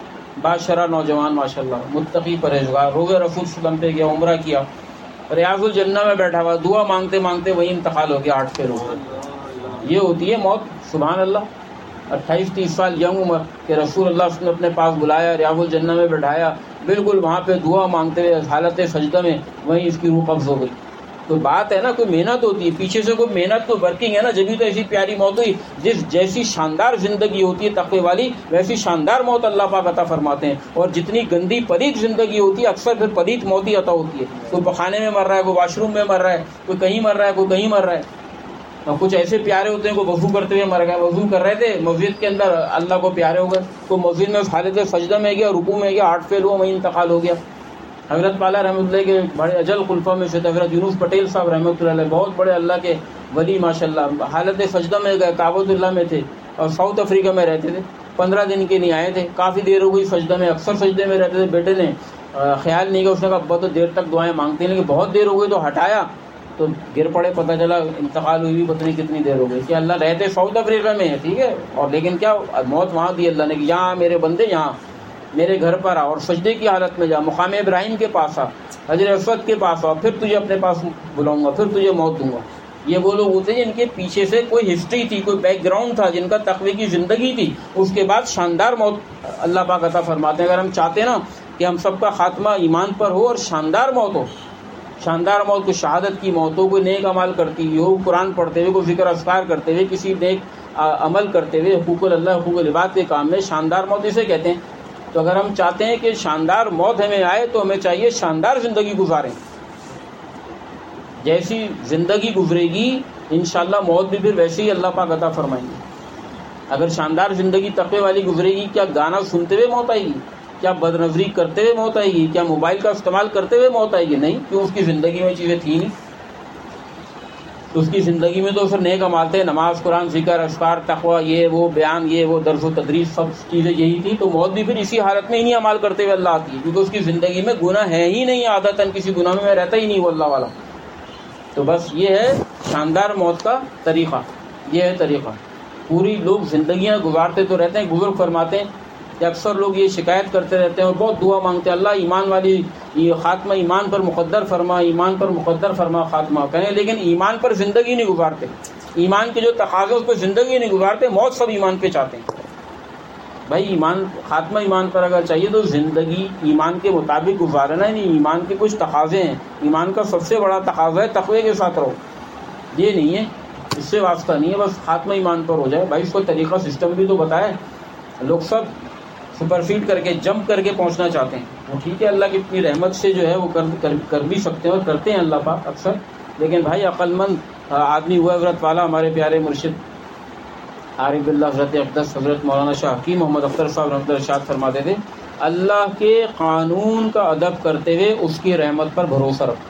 بادشاہ نوجوان ماشاءاللہ، متقی پرہیزگار، روزہ رسول صلی اللہ علیہ وسلم پہ گیا، عمرہ کیا، ریاض الجنہ میں بیٹھا ہوا، دعا مانگتے مانگتے وہی انتقال ہو گیا، آٹھ پھر ہو گیا۔ یہ ہوتی ہے موت، سبحان اللہ۔ اٹھائیس تیس سال ینگ عمر کہ رسول اللہ نے اپنے پاس بلایا، ریاض الجنہ میں بٹھایا، بالکل وہاں پہ دعا مانگتے ہوئے حالت سجدہ میں وہیں اس کی روح قبض ہو گئی۔ تو بات ہے نا، کوئی محنت ہوتی ہے پیچھے سے، کوئی محنت، کوئی ورکنگ ہے نا، جبھی تو ایسی پیاری موت ہوئی۔ جس جیسی شاندار زندگی ہوتی ہے تقوی والی، ویسی شاندار موت اللہ پاک عطا فرماتے ہیں، اور جتنی گندی پلیت زندگی ہوتی ہے اکثر پھر پلیت موت ہی عطا ہوتی ہے۔ کوئی پخانے میں مر رہا ہے، کوئی واش روم میں مر رہا ہے، کوئی کہیں مر رہا ہے، کوئی کہیں مر رہا ہے، اور کچھ ایسے پیارے ہوتے ہیں کوئی وضو کرتے ہوئے مر گئے، وضو کر رہے تھے مسجد کے اندر، اللہ کو پیارے ہو گئے، کوئی مسجد میں حالت سجدہ میں گیا، رکوع میں گیا، آٹھ فیل ہوا، وہیں انتقال ہو گیا۔ حضرت والا رحمۃ اللہ کے بڑے اجل خلفاء میں سے حضرت یونس پٹیل صاحب رحمۃ اللہ علیہ، بہت بڑے اللہ کے ولی ماشاءاللہ، حالت سجدہ میں گئے، کعبۃ اللہ میں تھے اور ساؤتھ افریقہ میں رہتے تھے، پندرہ دن کے نہیں آئے تھے، کافی دیر ہو گئی سجدہ میں، اکثر سجدے میں رہتے تھے۔ بیٹے نے خیال نہیں کیا، اس نے کہا بہت دیر تک دعائیں مانگتے ہیں، لیکن بہت دیر ہو گئی تو ہٹایا تو گر پڑے، پتہ چلا انتقال ہوئی بھی پتہ نہیں کتنی دیر ہو گئی، کہ اللہ رہتے ساؤتھ افریقہ میں ہے، ٹھیک ہے، اور لیکن کیا موت وہاں دی اللہ نے کہ یہاں میرے بندے، یہاں میرے گھر پر آ اور سجدے کی حالت میں جا، مقام ابراہیم کے پاس آ، حجر اسود کے پاس آ، پھر تجھے اپنے پاس بلاؤں گا، پھر تجھے موت دوں گا۔ یہ وہ لوگ ہوتے ہیں جن کے پیچھے سے کوئی ہسٹری تھی، کوئی بیک گراؤنڈ تھا، جن کا تقوی کی زندگی تھی، اس کے بعد شاندار موت اللہ پاک عطا فرماتے ہیں۔ اگر ہم چاہتے ہیں نا کہ ہم سب کا خاتمہ ایمان پر ہو اور شاندار موت ہو، شاندار موت، کوئی شہادت کی موت ہو، کوئی نیک عمل کرتی ہوئی ہو، قرآن پڑھتے ہوئے، کوئی ذکر اذکار کرتے ہوئے، کسی نیک عمل کرتے ہوئے، حقوق اللہ حقوق العباد کے کام میں، شاندار موت اسے کہتے ہیں۔ تو اگر ہم چاہتے ہیں کہ شاندار موت ہمیں آئے تو ہمیں چاہیے شاندار زندگی گزاریں، جیسی زندگی گزرے گی انشاءاللہ موت بھی پھر ویسے ہی اللہ پاک عطا فرمائیں گے۔ اگر شاندار زندگی تقوی والی گزرے گی، کیا گانا سنتے ہوئے موت آئے گی؟ کیا بد نظری کرتے ہوئے موت آئے گی؟ کیا موبائل کا استعمال کرتے ہوئے موت آئے گی؟ نہیں، کیوں، اس کی زندگی میں چیزیں تھیں نہیں۔ تو اس کی زندگی میں تو پھر نیک عمال تھے، نماز، قرآن، ذکر، اذکار، تقوی، یہ وہ بیان، یہ وہ درس و تدریس، سب چیزیں یہی تھی، تو موت بھی پھر اسی حالت میں انہیں عمال کرتے ہوئے اللہ آتی ہے، کیونکہ اس کی زندگی میں گناہ ہے ہی نہیں، عادتاً کسی گناہ میں رہتا ہی نہیں وہ اللہ والا. تو بس یہ ہے شاندار موت کا طریقہ، یہ ہے طریقہ. پوری لوگ زندگیاں گزارتے تو رہتے ہیں. بزرگ فرماتے ہیں کہ اکثر لوگ یہ شکایت کرتے رہتے ہیں اور بہت دعا مانگتے ہیں، اللہ ایمان والی یہ خاتمہ ایمان پر مقدر فرما، ایمان پر مقدر فرما خاتمہ کہیں، لیکن ایمان پر زندگی نہیں گزارتے، ایمان کے جو تقاضے اس پہ زندگی نہیں گزارتے. موت سب ایمان پہ چاہتے ہیں. بھائی ایمان خاتمہ ایمان پر اگر چاہیے تو زندگی ایمان کے مطابق گزارنا، نہیں ایمان کے کچھ تقاضے ہیں. ایمان کا سب سے بڑا تقاضا ہے تقوی کے ساتھ رہو، یہ نہیں ہے، اس سے واسطہ نہیں ہے بس خاتمہ ایمان پر ہو جائے. بھائی اس کو طریقہ سسٹم بھی تو بتائے. لوگ سب سپرفیڈ کر کے جمپ کر کے پہنچنا چاہتے ہیں. وہ ٹھیک ہے اللہ کی اپنی رحمت سے جو ہے وہ کر کر, کر بھی سکتے ہیں اور کرتے ہیں اللہ پاک اکثر، لیکن بھائی عقل مند آدمی ہوا حضرت والا ہمارے پیارے مرشد عارف اللہ حضرت اقدس حضرت مولانا شاہ حکیم محمد اختر صاحب رحمۃ اللہ ارشاد فرماتے تھے، اللہ کے قانون کا ادب کرتے ہوئے اس کی رحمت پر بھروسہ رکھو.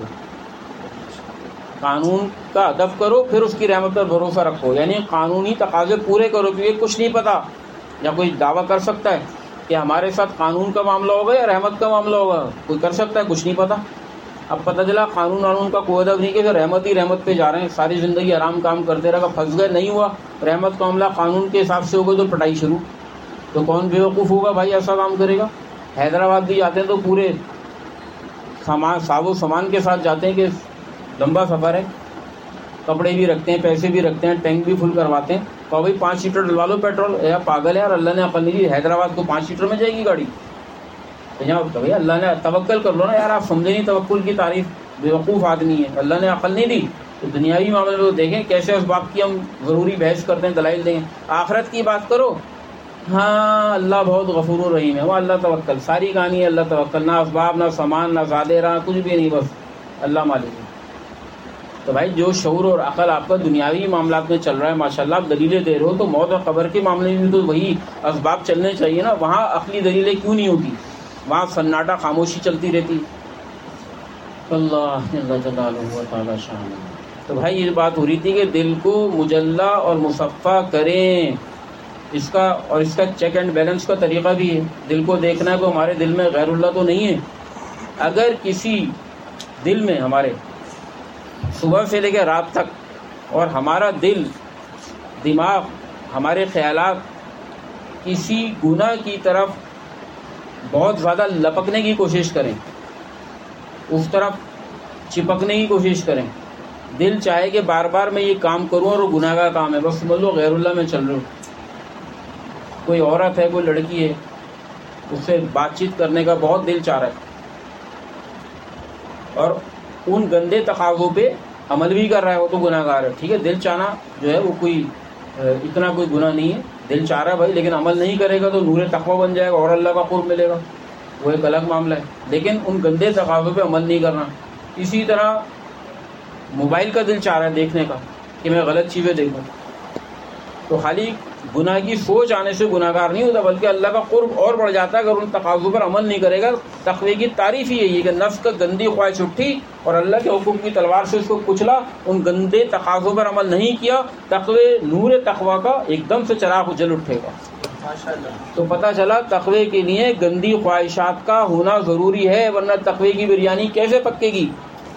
قانون کا ادب کرو پھر اس کی رحمت پر بھروسہ رکھو، یعنی قانونی تقاضے پورے کرو، کیونکہ کچھ نہیں پتا. یا کوئی دعویٰ کر سکتا ہے کہ ہمارے ساتھ قانون کا معاملہ ہوگا یا رحمت کا معاملہ ہوگا؟ کوئی کر سکتا ہے؟ کچھ نہیں پتا. اب پتہ چلا قانون قانون کا کوئی ادب نہیں کہ رحمت ہی رحمت پہ جا رہے ہیں، ساری زندگی آرام کام کرتے رہا، پھنس گئے، نہیں ہوا. رحمت کا معاملہ قانون کے حساب سے ہوگا تو پٹائی شروع. تو کون بیوقوف ہوگا بھائی ایسا کام کرے گا؟ حیدرآباد بھی جاتے ہیں تو پورے سامان ساز و سامان کے ساتھ جاتے ہیں کہ لمبا سفر ہے، کپڑے بھی رکھتے ہیں، پیسے بھی رکھتے ہیں، ٹینک بھی فل کرواتے ہیں. تو بھائی پانچ لیٹر ڈلوا لو پیٹرول. یا پاگل ہے یار، اللہ نے عقل نہیں دی، حیدرآباد کو پانچ لیٹر میں جائے گی گاڑی؟ تو بھائی اللہ نے توکل کر لو نا یار، آپ سمجھے نہیں توکل کی تعریف. بیوقوف آدمی ہے، اللہ نے عقل نہیں دی. تو دنیاوی معاملے میں دیکھیں کیسے اسباب کی ہم ضروری بحث کرتے ہیں، دلائل دیں گے. آخرت کی بات کرو، ہاں اللہ بہت غفور الرحیم ہے، وہ اللہ توکل، ساری کہانی ہے اللہ توکل، نہ اسباب، نہ سامان، نہ زادے راہ، کچھ بھی نہیں، بس اللہ مالک ہے. تو بھائی جو شعور اور عقل آپ کا دنیاوی معاملات میں چل رہا ہے ماشاءاللہ آپ دلیلیں دے رہے ہو، تو موت اور قبر کے معاملے میں تو وہی اسباب چلنے چاہیے نا. وہاں عقلی دلیلیں کیوں نہیں ہوتی؟ وہاں سناٹا، خاموشی چلتی رہتی. اللہ اللہ جلالہ و تعالی شان. تو بھائی یہ بات ہو رہی تھی کہ دل کو مجلہ اور مصفہ کریں، اس کا اور اس کا چیک اینڈ بیلنس کا طریقہ بھی ہے. دل کو دیکھنا ہے کہ ہمارے دل میں غیر اللہ تو نہیں ہے. اگر کسی دل میں ہمارے صبح سے لے کے رات تک اور ہمارا دل، دماغ، ہمارے خیالات کسی گناہ کی طرف بہت زیادہ لپکنے کی کوشش کریں، اس طرف چپکنے کی کوشش کریں، دل چاہے کہ بار بار میں یہ کام کروں اور وہ گناہ کا کام ہے، بس سمجھ لو غیر اللہ میں چل رہا ہوں. کوئی عورت ہے، کوئی لڑکی ہے، اس سے بات چیت کرنے کا بہت دل چاہ رہا ہے اور ان گندے تقاضوں پہ عمل بھی کر رہا ہے، وہ تو گناہ گار ہے. ٹھیک ہے، دل چاہنا جو ہے وہ کوئی اتنا کوئی گناہ نہیں ہے. دل چاہ رہا ہے بھائی، لیکن عمل نہیں کرے گا تو نور تقویٰ بن جائے گا اور اللہ کا قرب ملے گا، وہ ایک الگ معاملہ ہے. لیکن ان گندے تقاضوں پہ عمل نہیں کرنا. اسی طرح موبائل کا دل چاہ رہا ہے دیکھنے کا کہ میں غلط چیزیں دیکھوں، تو خالی گناہ کی سوچ آنے سے گناہ گار نہیں ہوتا، بلکہ اللہ کا قرب اور بڑھ جاتا ہے اگر ان تقاضوں پر عمل نہیں کرے گا. تقوی کی تعریف ہی یہی ہے کہ نفس کا گندی خواہش اٹھی اور اللہ کے حکم کی تلوار سے اس کو کچلا، ان گندے تقاضوں پر عمل نہیں کیا، تقوی نور تقوی کا ایک دم سے چراغ جل اٹھے گا. تو پتہ چلا تقوی کے لیے گندی خواہشات کا ہونا ضروری ہے، ورنہ تقوی کی بریانی کیسے پکے گی؟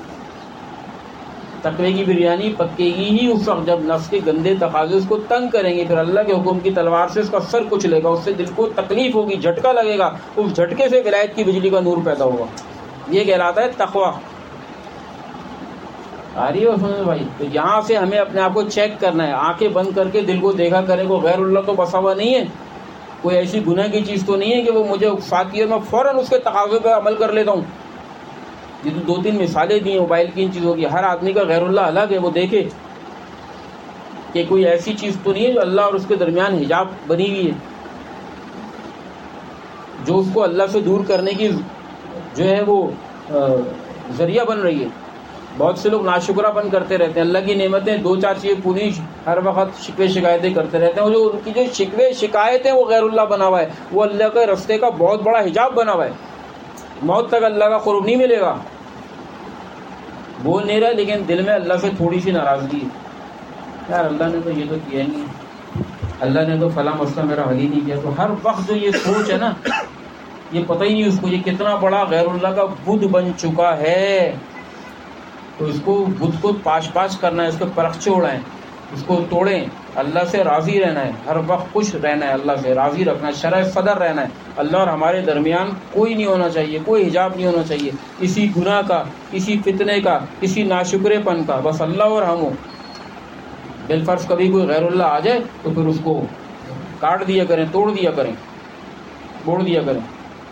تقوی کی بریانی پکے گی ہی اس وقت جب نفس کے گندے تقاضے اس کو تنگ کریں گے، پھر اللہ کے حکم کی تلوار سے اس کا سر کچلے گا، اس سے دل کو تکلیف ہوگی، جھٹکا لگے گا، اس جھٹکے سے ولایت کی بجلی کا نور پیدا ہوگا. یہ کہلاتا ہے تقوی. آ رہی ہے سمجھ بھائی؟ تو یہاں سے ہمیں اپنے آپ کو چیک کرنا ہے، آنکھیں بند کر کے دل کو دیکھا کرے کو غیر اللہ تو بسا ہوا نہیں ہے، کوئی ایسی گناہ کی چیز تو نہیں ہے کہ وہ مجھے اکساتی ہے میں فوراً اس کے تقاضے پہ عمل کر لیتا ہوں. یہ تو دو تین مثالیں دی ہیں موبائل کی ان چیزوں کی. ہر آدمی کا غیر اللہ الگ ہے، وہ دیکھے کہ کوئی ایسی چیز تو نہیں ہے جو اللہ اور اس کے درمیان حجاب بنی ہوئی ہے، جو اس کو اللہ سے دور کرنے کی جو ہے وہ ذریعہ بن رہی ہے. بہت سے لوگ ناشکرہ پن کرتے رہتے ہیں، اللہ کی نعمتیں دو چار چیزیں پوری ہر وقت شکوے شکایتیں کرتے رہتے ہیں، اور جو ان کی جو شکوے شکایتیں وہ غیر اللہ بنا ہوا ہے، وہ اللہ کے رستے کا بہت بڑا حجاب بنا ہوا ہے. موت تک اللہ کا قرب نہیں ملے گا. بول نہیں رہا لیکن دل میں اللہ سے تھوڑی سی ناراضگی ہے، یار اللہ نے تو یہ تو کیا نہیں، اللہ نے تو فلاں مسئلہ میرا حل ہی نہیں کیا. تو ہر وقت جو یہ سوچ ہے نا، یہ پتہ ہی نہیں اس کو یہ کتنا بڑا غیر اللہ کا بدھ بن چکا ہے. تو اس کو بدھ کو پاش پاش کرنا ہے، اس کو پرخچے اڑائیں، اس کو توڑیں. اللہ سے راضی رہنا ہے، ہر وقت خوش رہنا ہے، اللہ سے راضی رکھنا ہے، شرح صدر رہنا ہے. اللہ اور ہمارے درمیان کوئی نہیں ہونا چاہیے، کوئی حجاب نہیں ہونا چاہیے، کسی گناہ کا، کسی فتنے کا، کسی ناشکرے پن کا. بس اللہ اور ہم ہو. بالفرض کبھی کوئی غیر اللہ آ جائے تو پھر اس کو کاٹ دیا کریں، توڑ دیا کریں، توڑ دیا کریں.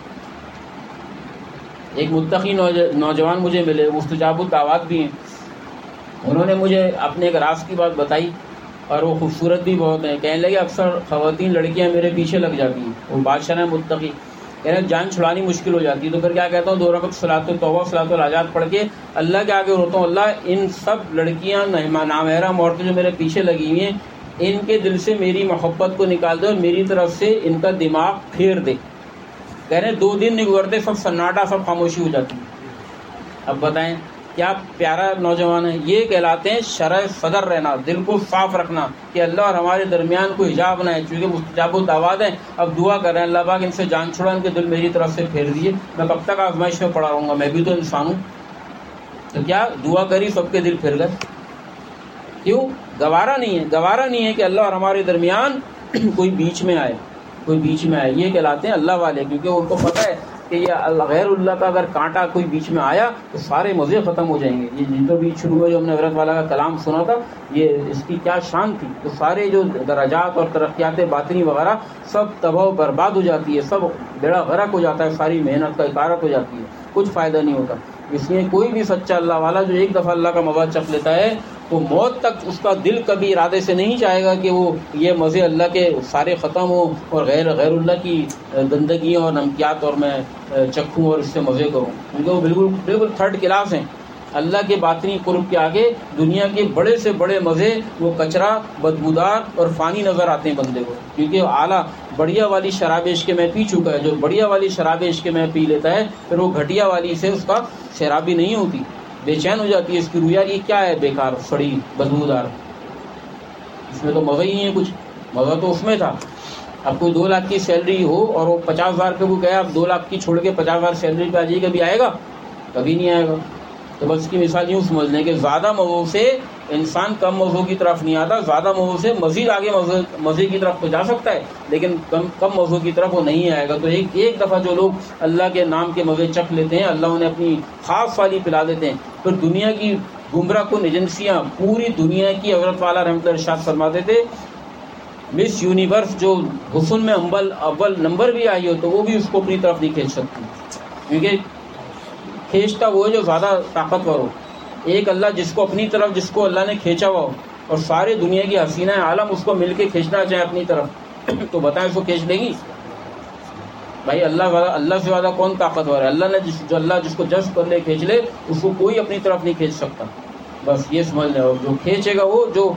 ایک متقی نوجوان مجھے ملے، مستجاب الدعوات بھی ہیں. انہوں نے مجھے اپنے ایک راز کی بات بتائی اور وہ خوبصورت بھی بہت ہیں. کہنے لگے اکثر خواتین لڑکیاں میرے پیچھے لگ جاتی ہیں، وہ بادشاہ متقی، کہنے لگے جان چھڑانی مشکل ہو جاتی ہے. تو پھر کیا کہتا ہوں، دو رکعت صلاۃ التوبہ صلاۃ الحاجات پڑھ کے اللہ کے آگے روتا ہوں، اللہ ان سب لڑکیاں نامحرم عورتیں جو میرے پیچھے لگی ہوئی ہیں، ان کے دل سے میری محبت کو نکال دے اور میری طرف سے ان کا دماغ پھیر دے. کہہ رہے دو دن نہیں گزرتے، سب سناٹا، سب خاموشی ہو جاتی. اب بتائیں کیا پیارا نوجوان ہے. یہ کہلاتے ہیں شرح صدر رہنا، دل کو صاف رکھنا کہ اللہ اور ہمارے درمیان کوئی حجاب نہ ہے. چونکہ مستجاب الدعوات ہیں، اب دعا کر رہے ہیں اللہ پاک ان سے جان چھڑا، ان کے دل میری طرف سے پھیر دیے. میں کب تک آزمائش میں پڑا رہوں گا، میں بھی تو انسان ہوں. تو کیا دعا کری سب کے دل پھر گئے. کیوں؟ گوارا نہیں ہے، گوارا نہیں ہے کہ اللہ اور ہمارے درمیان کوئی بیچ میں آئے، کوئی بیچ میں آئے. یہ کہلاتے ہیں اللہ والے، کیونکہ ان کو پتہ ہے کہ یہ غیر اللہ کا اگر کانٹا کوئی بیچ میں آیا تو سارے مزے ختم ہو جائیں گے. یہ جو بھی شروع میں جو ہم نے حضرت والا کا کلام سنا تھا، یہ اس کی کیا شان تھی. تو سارے جو درجات اور ترقیات باطنی وغیرہ سب تباہ و برباد ہو جاتی ہے، سب بیڑا غرق ہو جاتا ہے، ساری محنت کا اکارت ہو جاتی ہے، کچھ فائدہ نہیں ہوتا. اس لیے کوئی بھی سچا اللہ والا جو ایک دفعہ اللہ کا مزہ چکھ لیتا ہے تو موت تک اس کا دل کبھی ارادے سے نہیں چاہے گا کہ وہ یہ مزے اللہ کے سارے ختم ہوں اور غیر غیر اللہ کی گندگیاں اور نمکیات اور میں چکھوں اور اس سے مزے کروں. کیونکہ وہ بالکل بالکل تھرڈ کلاس ہیں. اللہ کے باطنی قرب کے آگے دنیا کے بڑے سے بڑے مزے وہ کچرا، بدبودار اور فانی نظر آتے ہیں بندے کو. کیونکہ اعلیٰ بڑھیا والی شراب عشق میں پی چکا ہے. جو بڑھیا والی شراب عشق میں پی لیتا ہے پھر وہ گھٹیا والی سے اس کا شرابی نہیں ہوتی، بے چین ہو جاتی ہے اس کی روح. یار یہ کیا ہے بیکار سڑی بدبودار، اس میں تو مزہ ہی نہیں ہے کچھ. مزہ تو اس میں تھا. اب کوئی دو لاکھ کی سیلری ہو اور وہ پچاس ہزار پہ کو گیا، اب دو لاکھ کی چھوڑ کے پچاس ہزار سیلری پہ آ جائے، کبھی آئے گا؟ کبھی نہیں آئے گا. تو بس اس کی مثال یوں سمجھ لیں کہ زیادہ مزوں سے انسان کم مزوں کی طرف نہیں آتا، زیادہ مزوں سے مزید آگے مزے کی طرف تو جا سکتا ہے لیکن کم کم مزوں کی طرف وہ نہیں آئے گا. تو ایک ایک دفعہ جو لوگ اللہ کے نام کے مزے چکھ لیتے ہیں، اللہ انہیں اپنی خاص والی پلا دیتے ہیں. پھر دنیا کی گمراہ کن ایجنسیاں پوری دنیا کی، حضرت والا رحمۃ اللہ ارشاد فرماتے تھے مس یونیورس جو حسن میں اول اول نمبر بھی آئی ہو تو وہ بھی اس کو اپنی طرف نہیں کھینچ سکتی، کیونکہ کھینچتا وہ ہے جو زیادہ طاقتور ہو. ایک اللہ جس کو اپنی طرف، جس کو اللہ نے کھینچا ہوا ہو اور سارے دنیا کی حسینہ عالم اس کو مل کے کھینچنا چاہے اپنی طرف تو بتائیں اس کو کھینچ لے گی؟ بھائی اللہ والا، اللہ سے زیادہ کون طاقتور ہے؟ اللہ نے جس جو اللہ جس کو جذب کر لے کھینچ لے، اس کو کوئی اپنی طرف نہیں کھینچ سکتا. بس یہ سمجھ لیں. جو کھینچے گا وہ جو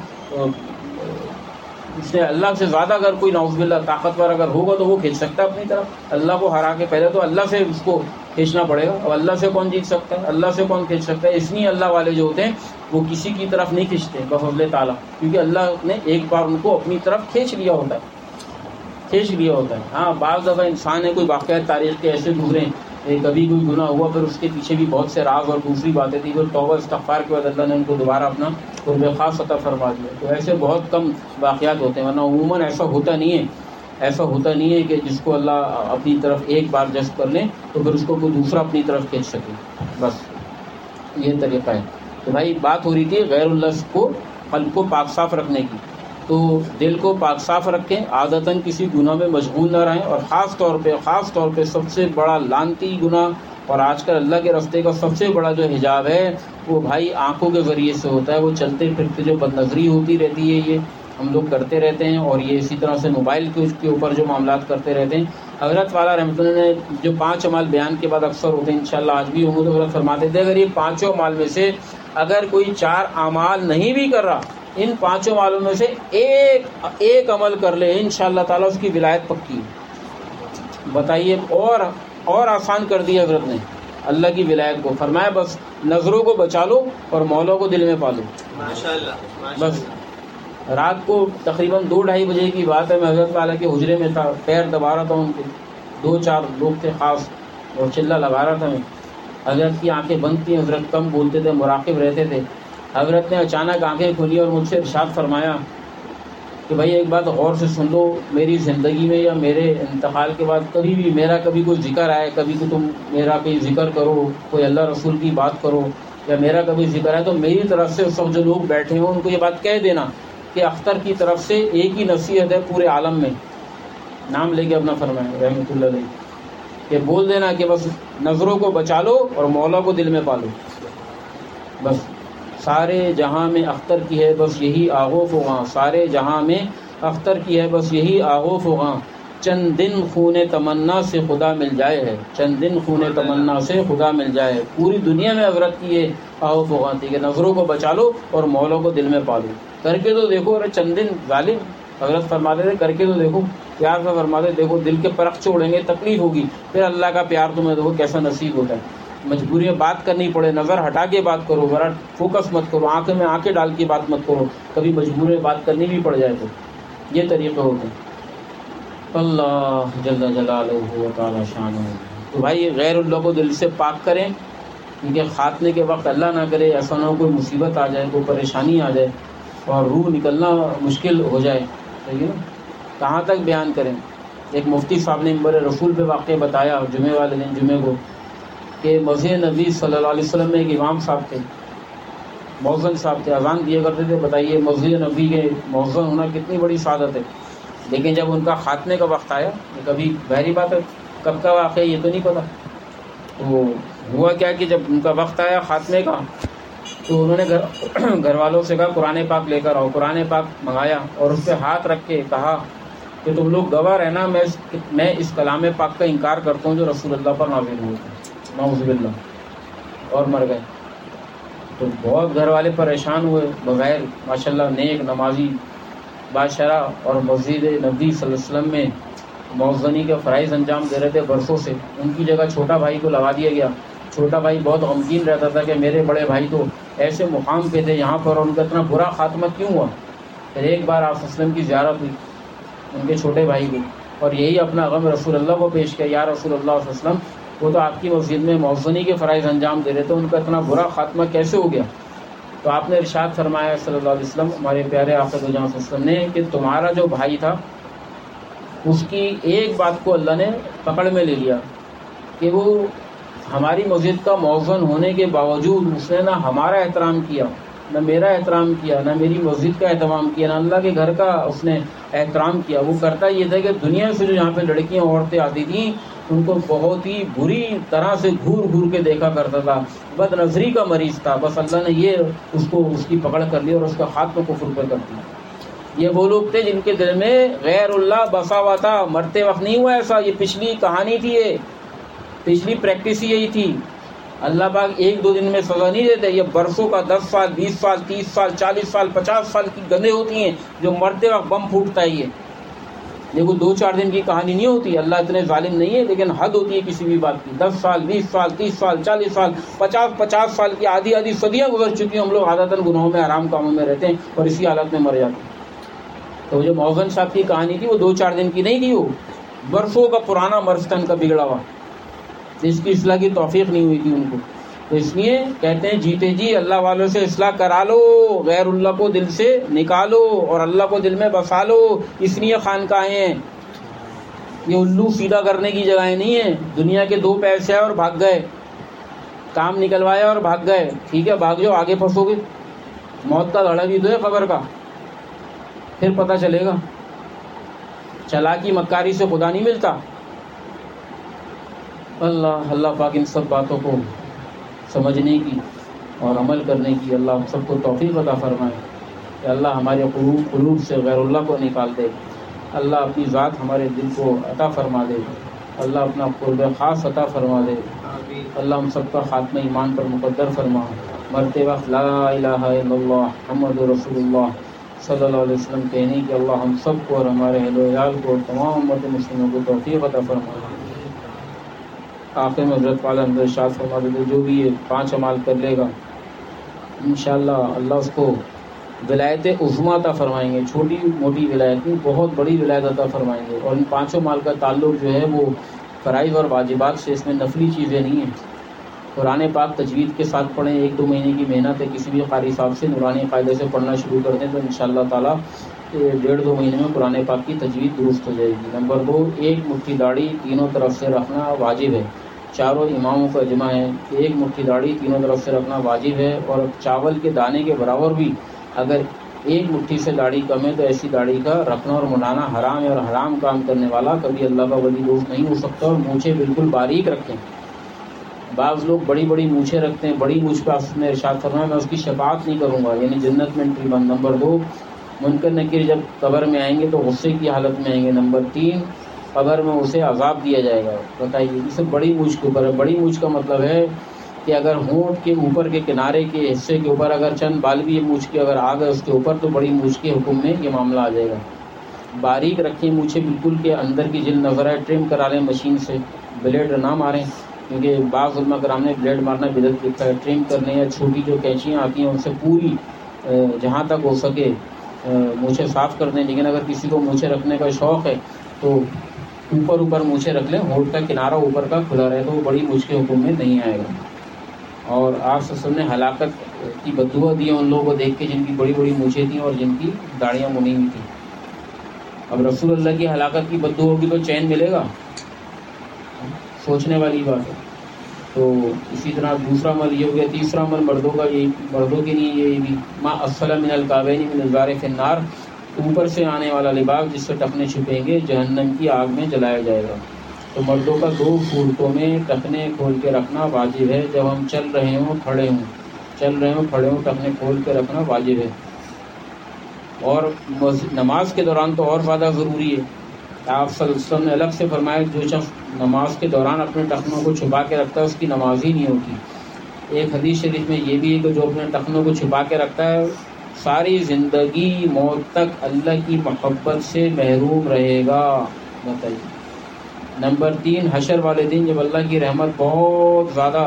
اس نے اللہ سے زیادہ اگر کوئی نعوذ باللہ طاقتور اگر ہوگا تو وہ کھینچ سکتا ہے اپنی طرف. اللہ کو ہرا کے پہلے تو اللہ سے اس کو کھینچنا پڑے گا. اور اللہ سے کون جیت سکتا ہے؟ اللہ سے کون کھینچ سکتا ہے؟ اس لیے اللہ والے جو ہوتے ہیں وہ کسی کی طرف نہیں کھینچتے بفضل تعالیٰ، کیونکہ اللہ نے ایک بار ان کو اپنی طرف کھینچ لیا ہوتا ہے، کھینچ لیا ہوتا ہے. ہاں بعض دفعہ انسان ہے، کوئی واقعات تاریخ کے ایسے گزرے، کبھی کوئی گناہ ہوا پھر اس کے پیچھے بھی بہت سے راز اور دوسری باتیں تھیں، پھر توبہ استغفار کے بعد اللہ نے ان کو دوبارہ اپنا قرب خاص عطا فرما دیا. تو ایسے بہت کم واقعات ہوتے ہیں، ورنہ عموماً ایسا ہوتا نہیں ہے. ایسا ہوتا نہیں ہے کہ جس کو اللہ اپنی طرف ایک بار جذب کر لیں تو پھر اس کو کوئی دوسرا اپنی طرف کھینچ سکے. بس یہ طریقہ ہے. تو بھائی بات ہو رہی تھی غیر اللہ کو قلب کو پاک صاف رکھنے کی. تو دل کو پاک صاف رکھیں، عادتاً کسی گناہ میں مشغول نہ رہیں. اور خاص طور پہ خاص طور پہ سب سے بڑا لعنتی گناہ اور آج کل اللہ کے راستے کا سب سے بڑا جو حجاب ہے وہ بھائی آنکھوں کے ذریعے سے ہوتا ہے. وہ چلتے پھرتے جو بد نظری ہوتی رہتی ہے، یہ ہم لوگ کرتے رہتے ہیں. اور یہ اسی طرح سے موبائل کے اس کے اوپر جو معاملات کرتے رہتے ہیں. حضرت والا رحمۃ اللہ نے جو پانچ اعمال بیان کے بعد اکثر ہوتے ہیں، انشاءاللہ آج بھی ہوں گے، تو حضرت فرماتے تھے اگر یہ پانچوں اعمال میں سے اگر کوئی چار اعمال نہیں بھی کر رہا، ان پانچوں اعمالوں میں سے ایک ایک عمل کر لے، انشاءاللہ تعالیٰ اس کی ولایت پکی ہے. بتائیے، اور اور آسان کر دی حضرت نے. اللہ کی ولایت کو. فرمایا بس نظروں کو بچا لو اور مولا کو دل میں پالو. بس رات کو تقریباً دو ڈھائی بجے کی بات ہے، میں حضرت والا کے حجرے میں تھا، پیر دبا رہا تھا ان کے، دو چار لوگ تھے خاص، اور چلہ لگا رہا تھا میں. حضرت کی آنکھیں بند تھیں، حضرت کم بولتے تھے، مراقب رہتے تھے. حضرت نے اچانک آنکھیں کھولی اور مجھ سے ارشاد فرمایا کہ بھائی ایک بات غور سے سن لو، میری زندگی میں یا میرے انتقال کے بعد کبھی بھی میرا کبھی کوئی ذکر آئے، کبھی کہ تم میرا کوئی ذکر کرو، کوئی اللہ رسول کی بات کرو، یا میرا کبھی ذکر آئے، تو میری طرف سے سب جو لوگ بیٹھے ہوں ان کو یہ بات کہہ دینا کہ اختر کی طرف سے ایک ہی نصیحت ہے پورے عالم میں، نام لے کے اپنا فرمائے رحمۃ اللہ علیہ، کہ بول دینا کہ بس نظروں کو بچا لو اور مولا کو دل میں پالو. بس سارے جہاں میں اختر کی ہے بس یہی آغوف وغاں، سارے جہاں میں اختر کی ہے بس یہی آغوف وغاں، چند دن خون تمنا سے خدا مل جائے ہے، چند دن خون تمنا سے خدا مل جائے. پوری دنیا میں حضرت کی یہ آغوف وغاں تھی کہ نظروں کو بچا لو اور مولا کو دل میں پالو. کر کے تو دیکھو، ارے چند دن ظالم حضرت فرماتے تھے کر کے تو دیکھو، پیار سے فرماتے دیکھو، دل کے پرخ چھوڑیں گے، تکلیف ہوگی، پھر اللہ کا پیار تمہیں دیکھو کیسا نصیب ہوتا ہے. مجبوری میں بات کرنی پڑے، نظر ہٹا کے بات کرو، ذرا فوکس مت کرو، آنکھ میں آنکھیں ڈال کے بات مت کرو، کبھی مجبوری میں بات کرنی بھی پڑ جائے تو. یہ طریقے ہوتے ہیں. اللہ جل جلالہ و تعالی شانہ. تو بھائی غیر اللہ کو دل سے پاک کریں، کیونکہ خاتمے کے وقت اللہ نہ کرے ایسا نہ ہو کوئی مصیبت آ جائے، کوئی پریشانی آ جائے اور روح نکلنا مشکل ہو جائے. ٹھیک ہے نا؟ کہاں تک بیان کریں. ایک مفتی صاحب نے منبر رسول پہ واقعہ بتایا جمعے والے دن، جمعے کو، کہ مسجد نبی صلی اللہ علیہ وسلم میں ایک امام صاحب تھے، مؤذن صاحب تھے، اذان دیا کرتے تھے. بتائیے مسجد نبی کے مؤذن ہونا کتنی بڑی سعادت ہے. لیکن جب ان کا خاتمے کا وقت آیا، کبھی بحری بات ہے کب کا واقعہ یہ تو نہیں پتا، تو ہوا کیا کہ جب ان کا وقت آیا خاتمے کا، تو انہوں نے گھر گھر والوں سے کہا قرآن پاک لے کر آؤ. قرآن پاک منگایا اور اس پہ ہاتھ رکھ کے کہا کہ تم لوگ گواہ رہنا، میں اس میں اس کلام پاک کا انکار کرتا ہوں جو رسول اللہ پر نازل ہوئے تھے، نعوذ باللہ، اور مر گئے. تو بہت گھر والے پریشان ہوئے. بغیر ماشاءاللہ نیک نمازی باشرہ اور مسجد نبی صلی اللہ علیہ وسلم میں مؤذنی کے فرائض انجام دے رہے تھے برسوں سے، ان کی جگہ چھوٹا بھائی کو لگا دیا گیا. چھوٹا بھائی بہت غمگین رہتا تھا کہ میرے بڑے بھائی تو ایسے مقام پہ تھے یہاں پر، اور ان کا اتنا برا خاتمہ کیوں ہوا. پھر ایک بار آپ وسلم کی زیارت ہوئی ان کے چھوٹے بھائی کو، اور یہی اپنا غم رسول اللہ کو پیش کیا. یا رسول اللہ صلی اللہ علیہ وسلم، وہ تو آپ کی مسجد میں مؤذنی کے فرائض انجام دے رہے تھے، ان کا اتنا برا خاتمہ کیسے ہو گیا. تو آپ نے ارشاد فرمایا صلی اللہ علیہ وسلم، ہمارے پیارے آقا دو جہاں صلی اللہ علیہ وسلم نے، کہ تمہارا جو بھائی تھا اس کی ایک بات کو اللہ نے پکڑ میں لے لیا کہ وہ ہماری مسجد کا مؤذن ہونے کے باوجود اس نے نہ ہمارا احترام کیا، نہ میرا احترام کیا، نہ میری مسجد کا اہتمام کیا، نہ اللہ کے گھر کا اس نے احترام کیا. وہ کرتا یہ تھا کہ دنیا سے جو یہاں پہ لڑکیاں عورتیں آتی تھیں ان کو بہت ہی بری طرح سے گھور گھور کے دیکھا کرتا تھا، بد نظری کا مریض تھا. بس اللہ نے یہ اس کو اس کی پکڑ کر لی اور اس کا خاتمہ کفر پہ کر دیا. یہ وہ لوگ تھے جن کے دل میں غیر اللہ بسا ہوا تھا. مرتے وقت نہیں ہوا ایسا، یہ پچھلی کہانی تھی، یہ پچھلی پریکٹس یہی تھی. اللہ پاک ایک دو دن میں سزا نہیں دیتے، یہ برسوں کا، دس سال بیس سال تیس سال چالیس سال پچاس سال کی گندے ہوتی ہیں جو مرتے وقت بم پھوٹتا ہے. یہ دیکھو دو چار دن کی کہانی نہیں ہوتی. اللہ اتنے ظالم نہیں ہے، لیکن حد ہوتی ہے کسی بھی بات کی. دس سال بیس سال تیس سال چالیس سال پچاس پچاس سال کی آدھی آدھی صدیاں گزر چکی ہیں. ہم لوگ عادتاً گناہوں میں حرام کاموں میں رہتے ہیں اور اسی حالت میں مر جاتے ہیں. تو جو مؤذن صاحب کی کہانی تھی وہ دو چار دن کی نہیں تھی، وہ برسوں کا پرانا مرض تھا ان کا بگڑا ہوا، اس کی اصلاح کی توفیق نہیں ہوئی تھی ان کو. تو اس لیے کہتے ہیں جیتے جی اللہ والوں سے اصلاح کرا لو، غیر اللہ کو دل سے نکالو اور اللہ کو دل میں بسا لو. اس لیے خانقاہیں ہیں، یہ الو سیدھا کرنے کی جگہیں نہیں ہیں. دنیا کے دو پیسے اور بھاگ گئے، کام نکلوایا اور بھاگ گئے. ٹھیک ہے بھاگ جاؤ، آگے پھنسو گے. موت کا دھڑا بھی تو ہے خبر کا، پھر پتہ چلے گا. چلاکی مکاری سے خدا نہیں ملتا. اللہ اللہ پاک ان سب باتوں کو سمجھنے کی اور عمل کرنے کی اللہ ہم سب کو توفیق عطا فرمائے کہ اللہ ہمارے قلوب قلوب سے غیر اللہ کو نکال دے. اللہ اپنی ذات ہمارے دل کو عطا فرما دے. اللہ اپنا قرب خاص عطا فرما دے. اللہ ہم سب کا خاتمہ ایمان پر مقدر فرما. مرتے وقت لا الہ الا اللہ محمد رسول اللہ صلی اللہ علیہ وسلم کہنے کہ اللہ ہم سب کو اور ہمارے اہل و عیال کو اور تمام امت مسلموں کو توفیق عطا فرما. آخر میں حضرت والا حضرت ارشاد فرماتے تھے جو بھی یہ پانچ اعمال کر لے گا انشاءاللہ اللہ اس کو ولایت عظمیٰ عطا فرمائیں گے. چھوٹی موٹی ولایت نہیں، بہت بڑی ولایت عطا فرمائیں گے. اور ان پانچوں مال کا تعلق جو ہے وہ فرائض اور واجبات سے، اس میں نفلی چیزیں نہیں ہیں. قرآن پاک تجوید کے ساتھ پڑھیں، ایک دو مہینے کی محنت ہے کسی بھی قاری صاحب سے نورانی قاعدے سے پڑھنا شروع کر دیں تو انشاءاللہ تعالیٰ ڈیڑھ دو مہینے میں قرآن پاک کی تجوید درست ہو جائے گی. نمبر دو، ایک مٹھی داڑھی تینوں طرف سے رکھنا واجب ہے. چاروں اماموں کا اجماع ہے کہ ایک مٹھی داڑھی تینوں طرف سے رکھنا واجب ہے. اور چاول کے دانے کے برابر بھی اگر ایک مٹھی سے داڑھی کم ہے تو ایسی داڑھی کا رکھنا اور منانا حرام ہے. اور حرام کام کرنے والا کبھی اللہ کا ولی دوست نہیں ہو سکتا. اور مونچھیں بالکل باریک رکھیں. بعض لوگ بڑی بڑی مونچھیں رکھتے ہیں، بڑی مونچھ پہ آپ نے ارشاد فرمایا میں اس کی شفاعت نہیں کروں گا، یعنی جنت میں انٹری بند. نمبر دو، منکر نکیر جب قبر میں آئیں گے تو غصے کی حالت میں آئیں گے. نمبر تین، قبر میں اسے عذاب دیا جائے گا. بتائیے یہ سب بڑی مونچھ کے اوپر ہے. بڑی مونچھ کا مطلب ہے کہ اگر ہونٹ کے اوپر کے کنارے کے حصے کے اوپر اگر چند بال بھی مونچھ کے اگر آ گئے اس کے اوپر تو بڑی مونچھ کے حکم میں یہ معاملہ آ جائے گا. باریک رکھیں مونچھیں بالکل کہ اندر کی جلد نظر آئے. ٹرم کرا لیں مشین سے، بلیڈ نہ ماریں کیونکہ بعض علماء کرام نے بلیڈ مارنا بدعت لکھا ہے. ٹرم کر لیں یا چھوٹی جو کینچیاں آتی ہیں ان سے پوری جہاں تک ہو سکے مونچھیں صاف کر دیں. لیکن اگر کسی کو مونچھیں رکھنے کا شوق ہے تو اوپر اوپر مونچھیں رکھ لیں، ہونٹ کا کنارہ اوپر کا کھلا رہے تو وہ بڑی مونچھ کے حکم میں نہیں آئے گا. اور آپ سے سب نے ہلاکت کی بددعا دی ہے ان لوگوں کو دیکھ کے جن کی بڑی بڑی مونچھیں تھیں اور جن کی داڑیاں منی ہوئی تھیں. اب رسول اللہ کی ہلاکت کی بددعا ہوگی تو چین ملے گا؟ سوچنے والی بات ہے. تو اسی طرح دوسرا عمل یہ ہو گیا. تیسرا عمل مردوں کا، یہی مردوں کے لیے یہ بھی ما اسفل من الکعبین من الازار فی النار، اوپر سے آنے والا لباس جس سے ٹخنے چھپیں گے جہنم کی آگ میں جلایا جائے گا. تو مردوں کا دو صورتوں میں ٹخنے کھول کے رکھنا واجب ہے. جب ہم چل رہے ہوں کھڑے ہوں چل رہے ہوں کھڑے ہوں ٹخنے کھول کے رکھنا واجب ہے. اور نماز کے دوران تو اور زیادہ ضروری ہے. آپ صلی اللہ علیہ وسلم نے الگ سے فرمایا جو شخص نماز کے دوران اپنے ٹخنوں کو چھپا کے رکھتا ہے اس کی نماز ہی نہیں ہوتی. ایک حدیث شریف میں یہ بھی ہے کہ جو اپنے ٹخنوں کو چھپا کے رکھتا ہے ساری زندگی موت تک اللہ کی محبت سے محروم رہے گا. بتائیے. نمبر تین، حشر والے دن جب اللہ کی رحمت بہت زیادہ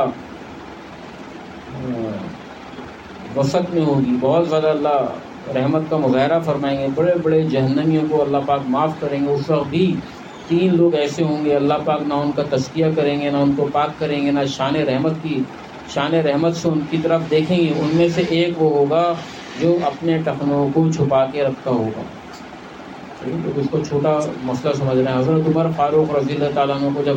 وسعت میں ہوگی، بہت زیادہ اللہ رحمت کا مظاہرہ فرمائیں گے، بڑے بڑے جہنمیوں کو اللہ پاک معاف کریں گے. اس وقت بھی تین لوگ ایسے ہوں گے اللہ پاک نہ ان کا تزکیہ کریں گے، نہ ان کو پاک کریں گے، نہ شان رحمت کی شان رحمت سے ان کی طرف دیکھیں گے. ان میں سے ایک وہ ہوگا جو اپنے ٹخنوں کو چھپا کے رکھتا ہوگا. اس کو چھوٹا مسئلہ سمجھ رہے ہیں. حضرت عمر فاروق رضی اللہ تعالیٰ عنہ کو جب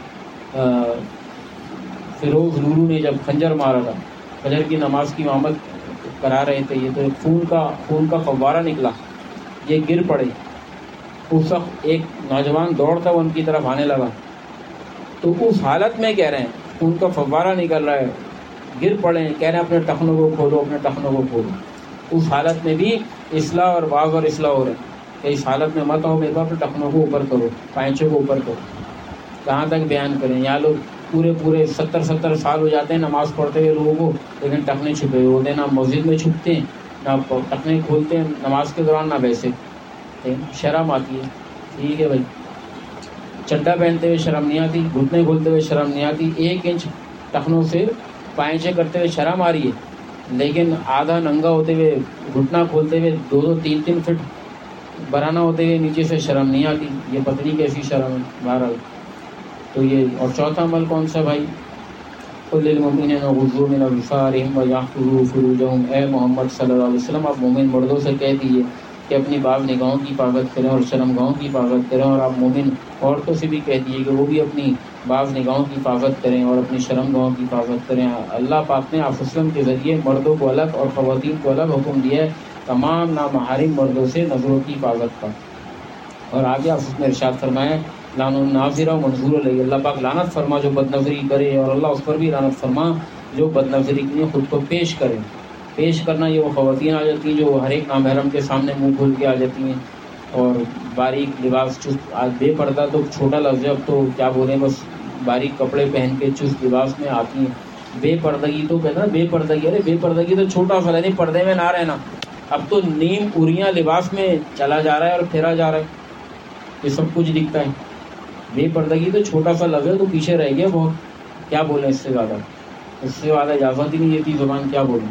فیروز لولو نے جب خنجر مارا تھا، فجر کی نماز کی امامت کرا رہے تھے، یہ تو ایک خون کا خون کا فوارہ نکلا، یہ گر پڑے. اس وقت ایک نوجوان دوڑتا وہ ان کی طرف آنے لگا، تو اس حالت میں کہہ رہے ہیں خون کا فوارہ نکل رہا ہے، گر پڑے، کہہ رہے ہیں اپنے ٹخنوں کو کھولو، اپنے ٹخنوں کو کھولو. اس حالت میں بھی اصلاح اور باغ اور اصلاح ہو رہے ہیں کہ اس حالت میں مت ہو، میرے اپنے ٹخنوں کو اوپر کرو، پائنچوں کو اوپر کرو. کہاں تک بیان کریں؟ یہاں لوگ پورے پورے ستر ستر سال ہو جاتے ہیں نماز پڑھتے ہوئے لوگوں کو، لیکن ٹخنے چھپے ہوئے ہوتے ہیں، نہ مسجد میں چھپتے ہیں نہ ٹخنے کھولتے ہیں نماز کے دوران، نہ ویسے. شرم آتی ہے. ٹھیک ہے بھائی، چڈا پہنتے ہوئے شرم نہیں آتی، گھٹنے کھولتے ہوئے شرم نہیں آتی، ایک انچ ٹخنوں سے پائنچے کرتے ہوئے شرم آ رہی ہے، لیکن آدھا ننگا ہوتے ہوئے گھٹنا کھولتے ہوئے دو دو تین تین فٹ برانا ہوتے ہوئے نیچے سے شرم نہیں آتی. یہ پتہ نہیں کیسی شرم ہے بہرحال. تو یہ اور چوتھا عمل کون سا بھائی؟ قل للمؤمنین یغضوا من ابصارہم ویحفظوا فروجہم. اے محمد صلی اللہ علیہ وسلم آپ مومن مردوں سے کہہ دیجیے کہ اپنی بعض نگاہوں کی حفاظت کریں اور شرم گاہوں کی حفاظت کریں. اور آپ مومن عورتوں سے بھی کہہ دیجیے کہ وہ بھی اپنی بعض نگاہوں کی حفاظت کریں اور اپنی شرم گاہوں کی حفاظت کریں. اللہ پاک نے آپ وسلم کے ذریعے مردوں کو الگ اور خواتین کو الگ حکم دیا ہے تمام نامحرم مردوں سے نظروں کی حفاظت کا. اور آگے آپ اس نے ارشاد فرمایا لعن الناظر و منظور علیہ. اللہ پاک لعنت فرما جو بد نظری کرے، اور اللہ اس پر بھی لعنت فرما جو بد نظری کے لیے خود کو پیش کرے. پیش کرنا یہ وہ خواتین آ جاتی ہیں جو ہر ایک نامحرم کے سامنے منہ کھول کے آ جاتی ہیں اور باریک لباس چست. آج بے پردہ تو چھوٹا لفظ ہے، اب تو کیا بولیں، بس باریک کپڑے پہن کے چست لباس میں آتی ہیں. بے پردگی تو کہتا نا بے پردگی، ارے بے پردگی تو چھوٹا سا نہیں، پردے میں نہ رہنا. اب تو نیم اریاں لباس میں چلا جا رہا ہے اور پھیرا جا رہا ہے، یہ سب کچھ دکھتا ہے. بے پردگی تو چھوٹا سا لفظ ہے تو پیچھے رہ گیا بہت، کیا بولیں اس سے زیادہ، اس سے زیادہ اجازت ہی نہیں دیتی زبان، کیا بولیں۔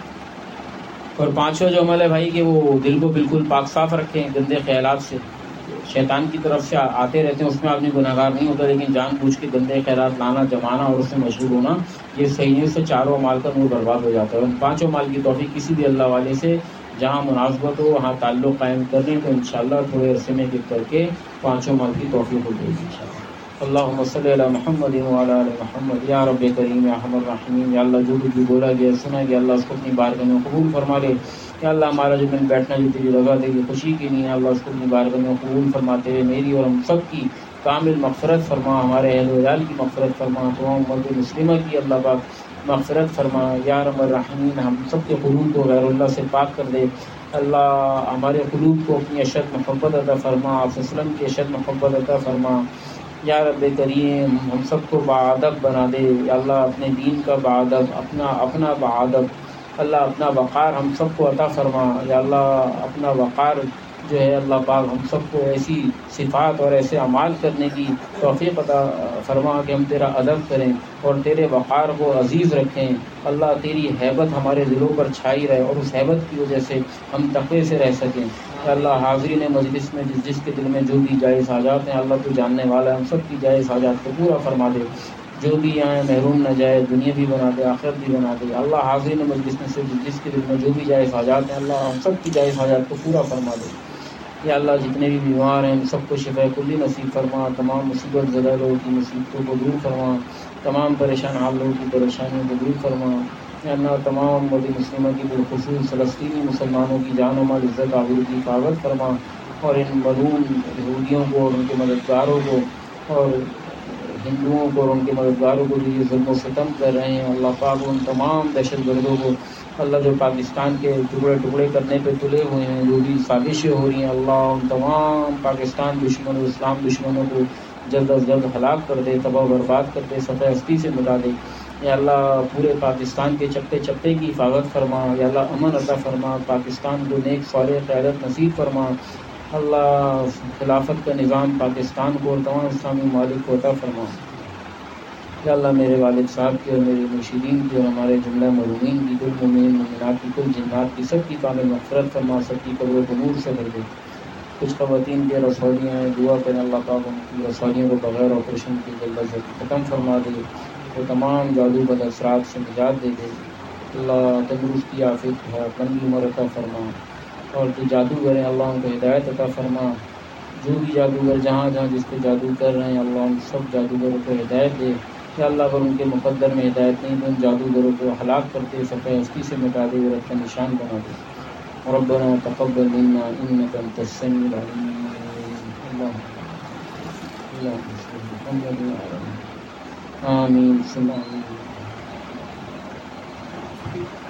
اور پانچواں جو عمل ہے بھائی کہ وہ دل کو بالکل پاک صاف رکھیں گندے خیالات سے، شیطان کی طرف سے آتے رہتے ہیں، اس میں آدمی گناہ گار نہیں ہوتا، لیکن جان بوجھ کے گندے خیالات لانا، جمانا اور اس میں مشغول ہونا، یہ صحیح نہیں، اس سے چاروں اعمال کا نور برباد ہو جاتا ہے۔ ان پانچوں اعمال کی توفیق کسی بھی اللہ والے سے جہاں مناسبت ہو وہاں تعلق قائم کر لیں تو انشاءاللہ تھوڑے عرصے میں گر کر کے پانچوں اعمال کی توفیق ہو جائے گی انشاءاللہ۔ اللہم صلی علی محمد وعلی آل محمد، یا رب کریم یا ارحم الراحمین، یا اللہ جو کچھ بھی بولا گیا سنا گیا اللہ اس کو اپنی بارگاہ میں قبول فرما لے، یا اللہ ہمارا جو من بیٹھنا جو تیری رضا دے گی خوشی کی نہیں ہے اللہ اس کو اپنی بارگاہ میں قبول فرماتے ہوئے میری اور ہم سب کی کامل مغفرت فرما، ہمارے اہل و عیال کی مغفرت فرما، تمام امت مسلمہ کی اللہ پاک مغفرت فرما، یا ارحم الراحمین، ہم سب کے قلوب کو غیر اللہ سے پاک کر دے اللہ، ہمارے قلوب کو اپنی اشد محبت عطا فرما، آپ وسلم کی اشد محبت عطا فرما، یا رب کریم ہم سب کو باادب بنا دے، یا اللہ اپنے دین کا باادب، اپنا اپنا باادب اللہ، اپنا وقار ہم سب کو عطا فرما، یا اللہ اپنا وقار جو ہے اللہ پاک ہم سب کو ایسی صفات اور ایسے اعمال کرنے کی توفیق عطا فرما کہ ہم تیرا ادب کریں اور تیرے وقار کو عزیز رکھیں اللہ، تیری ہیبت ہمارے دلوں پر چھائی رہے اور اس ہیبت کی وجہ سے ہم تقوی سے رہ سکیں، یا اللہ حاضرین مجلس میں جس جس کے دل میں جو بھی جائز حاجات ہیں اللہ تو جاننے والا ہے، ہم سب کی جائز حاجات کو پورا فرما دے، جو بھی یہاں محروم نہ جائے دنیا بھی بنا دے آخرت بھی بنا دے اللہ، حاضرین مجلس میں سے جس کے دل میں جو بھی جائز حاجات ہیں اللہ ہم سب کی جائز حاجات کو پورا فرما دے، یا اللہ جتنے بھی بیمار ہیں ان سب کو شفا کلی نصیب فرما، تمام مصیبت زدہ لوگوں کی مصیبتوں کو دور فرما، تمام پریشان حال لوگوں کی پریشانیوں کو دور فرما، یا اللہ تمام امت مسلمہ کی بالخصوص فلسطینی مسلمانوں کی جان و مال عزت آبرو کی حفاظت فرما، اور ان ملعون یہودیوں کو اور ان کے مددگاروں کو اور ہندوؤں کو اور ان کے مددگاروں کو جو یہ ظلم و ستم کر رہے ہیں اللہ پاک ان تمام دہشت گردوں کو اللہ جو پاکستان کے ٹکڑے ٹکڑے کرنے پہ تلے ہوئے ہیں، جو بھی سازشیں ہو رہی ہیں اللہ ان تمام پاکستان دشمنوں اسلام دشمنوں کو جلد از جلد ہلاک کر دے، تباہ و برباد کر دے، سطح ہستی سے مٹا دے، یا اللہ پورے پاکستان کے چپے چپے کی حفاظت فرما، یا اللہ امن عطا فرما، پاکستان کو نیک صالح قیادت نصیب فرما اللہ، خلافت کا نظام پاکستان کو اور تمام اسلامی ممالک کو عطا فرما، یا اللہ میرے والد صاحب کی اور میرے مرشدین کی اور ہمارے جملہ مرحومین کی، کل مومنین مومنات کی، کل جنات کی، سب کی کامل مغفرت فرما، سب کی قبروں کو نور سے بھر دے۔ کچھ خواتین کے رسولیاں ہیں، دعا کریں اللہ پاک ان کی رسولیوں کو بغیر آپریشن کی جلد از جلد ختم فرما دے، وہ تمام جادو بد اثرات سے نجات دے دے اللہ، تندرستی عافیت ہے لمبی عمر عطا فرما، اور جو جادوگر ہیں اللہ ان کو ہدایت عطا فرما، جو بھی جادوگر جہاں جہاں جس کو جادو کر رہے ہیں اللہ ان سب جادوگروں کو ہدایت دے، یا اللہ اگر ان کے مقدر میں ہدایت نہیں تو ان جادوگروں کو ہلاک کرتے سطح ہستی سے مٹا دے، ورت کا نشان بنا دے۔ ربنا تقبل منا انك انت السميع العليم، اللهم اللهم صل محمد وعلى آمين ثم آمين۔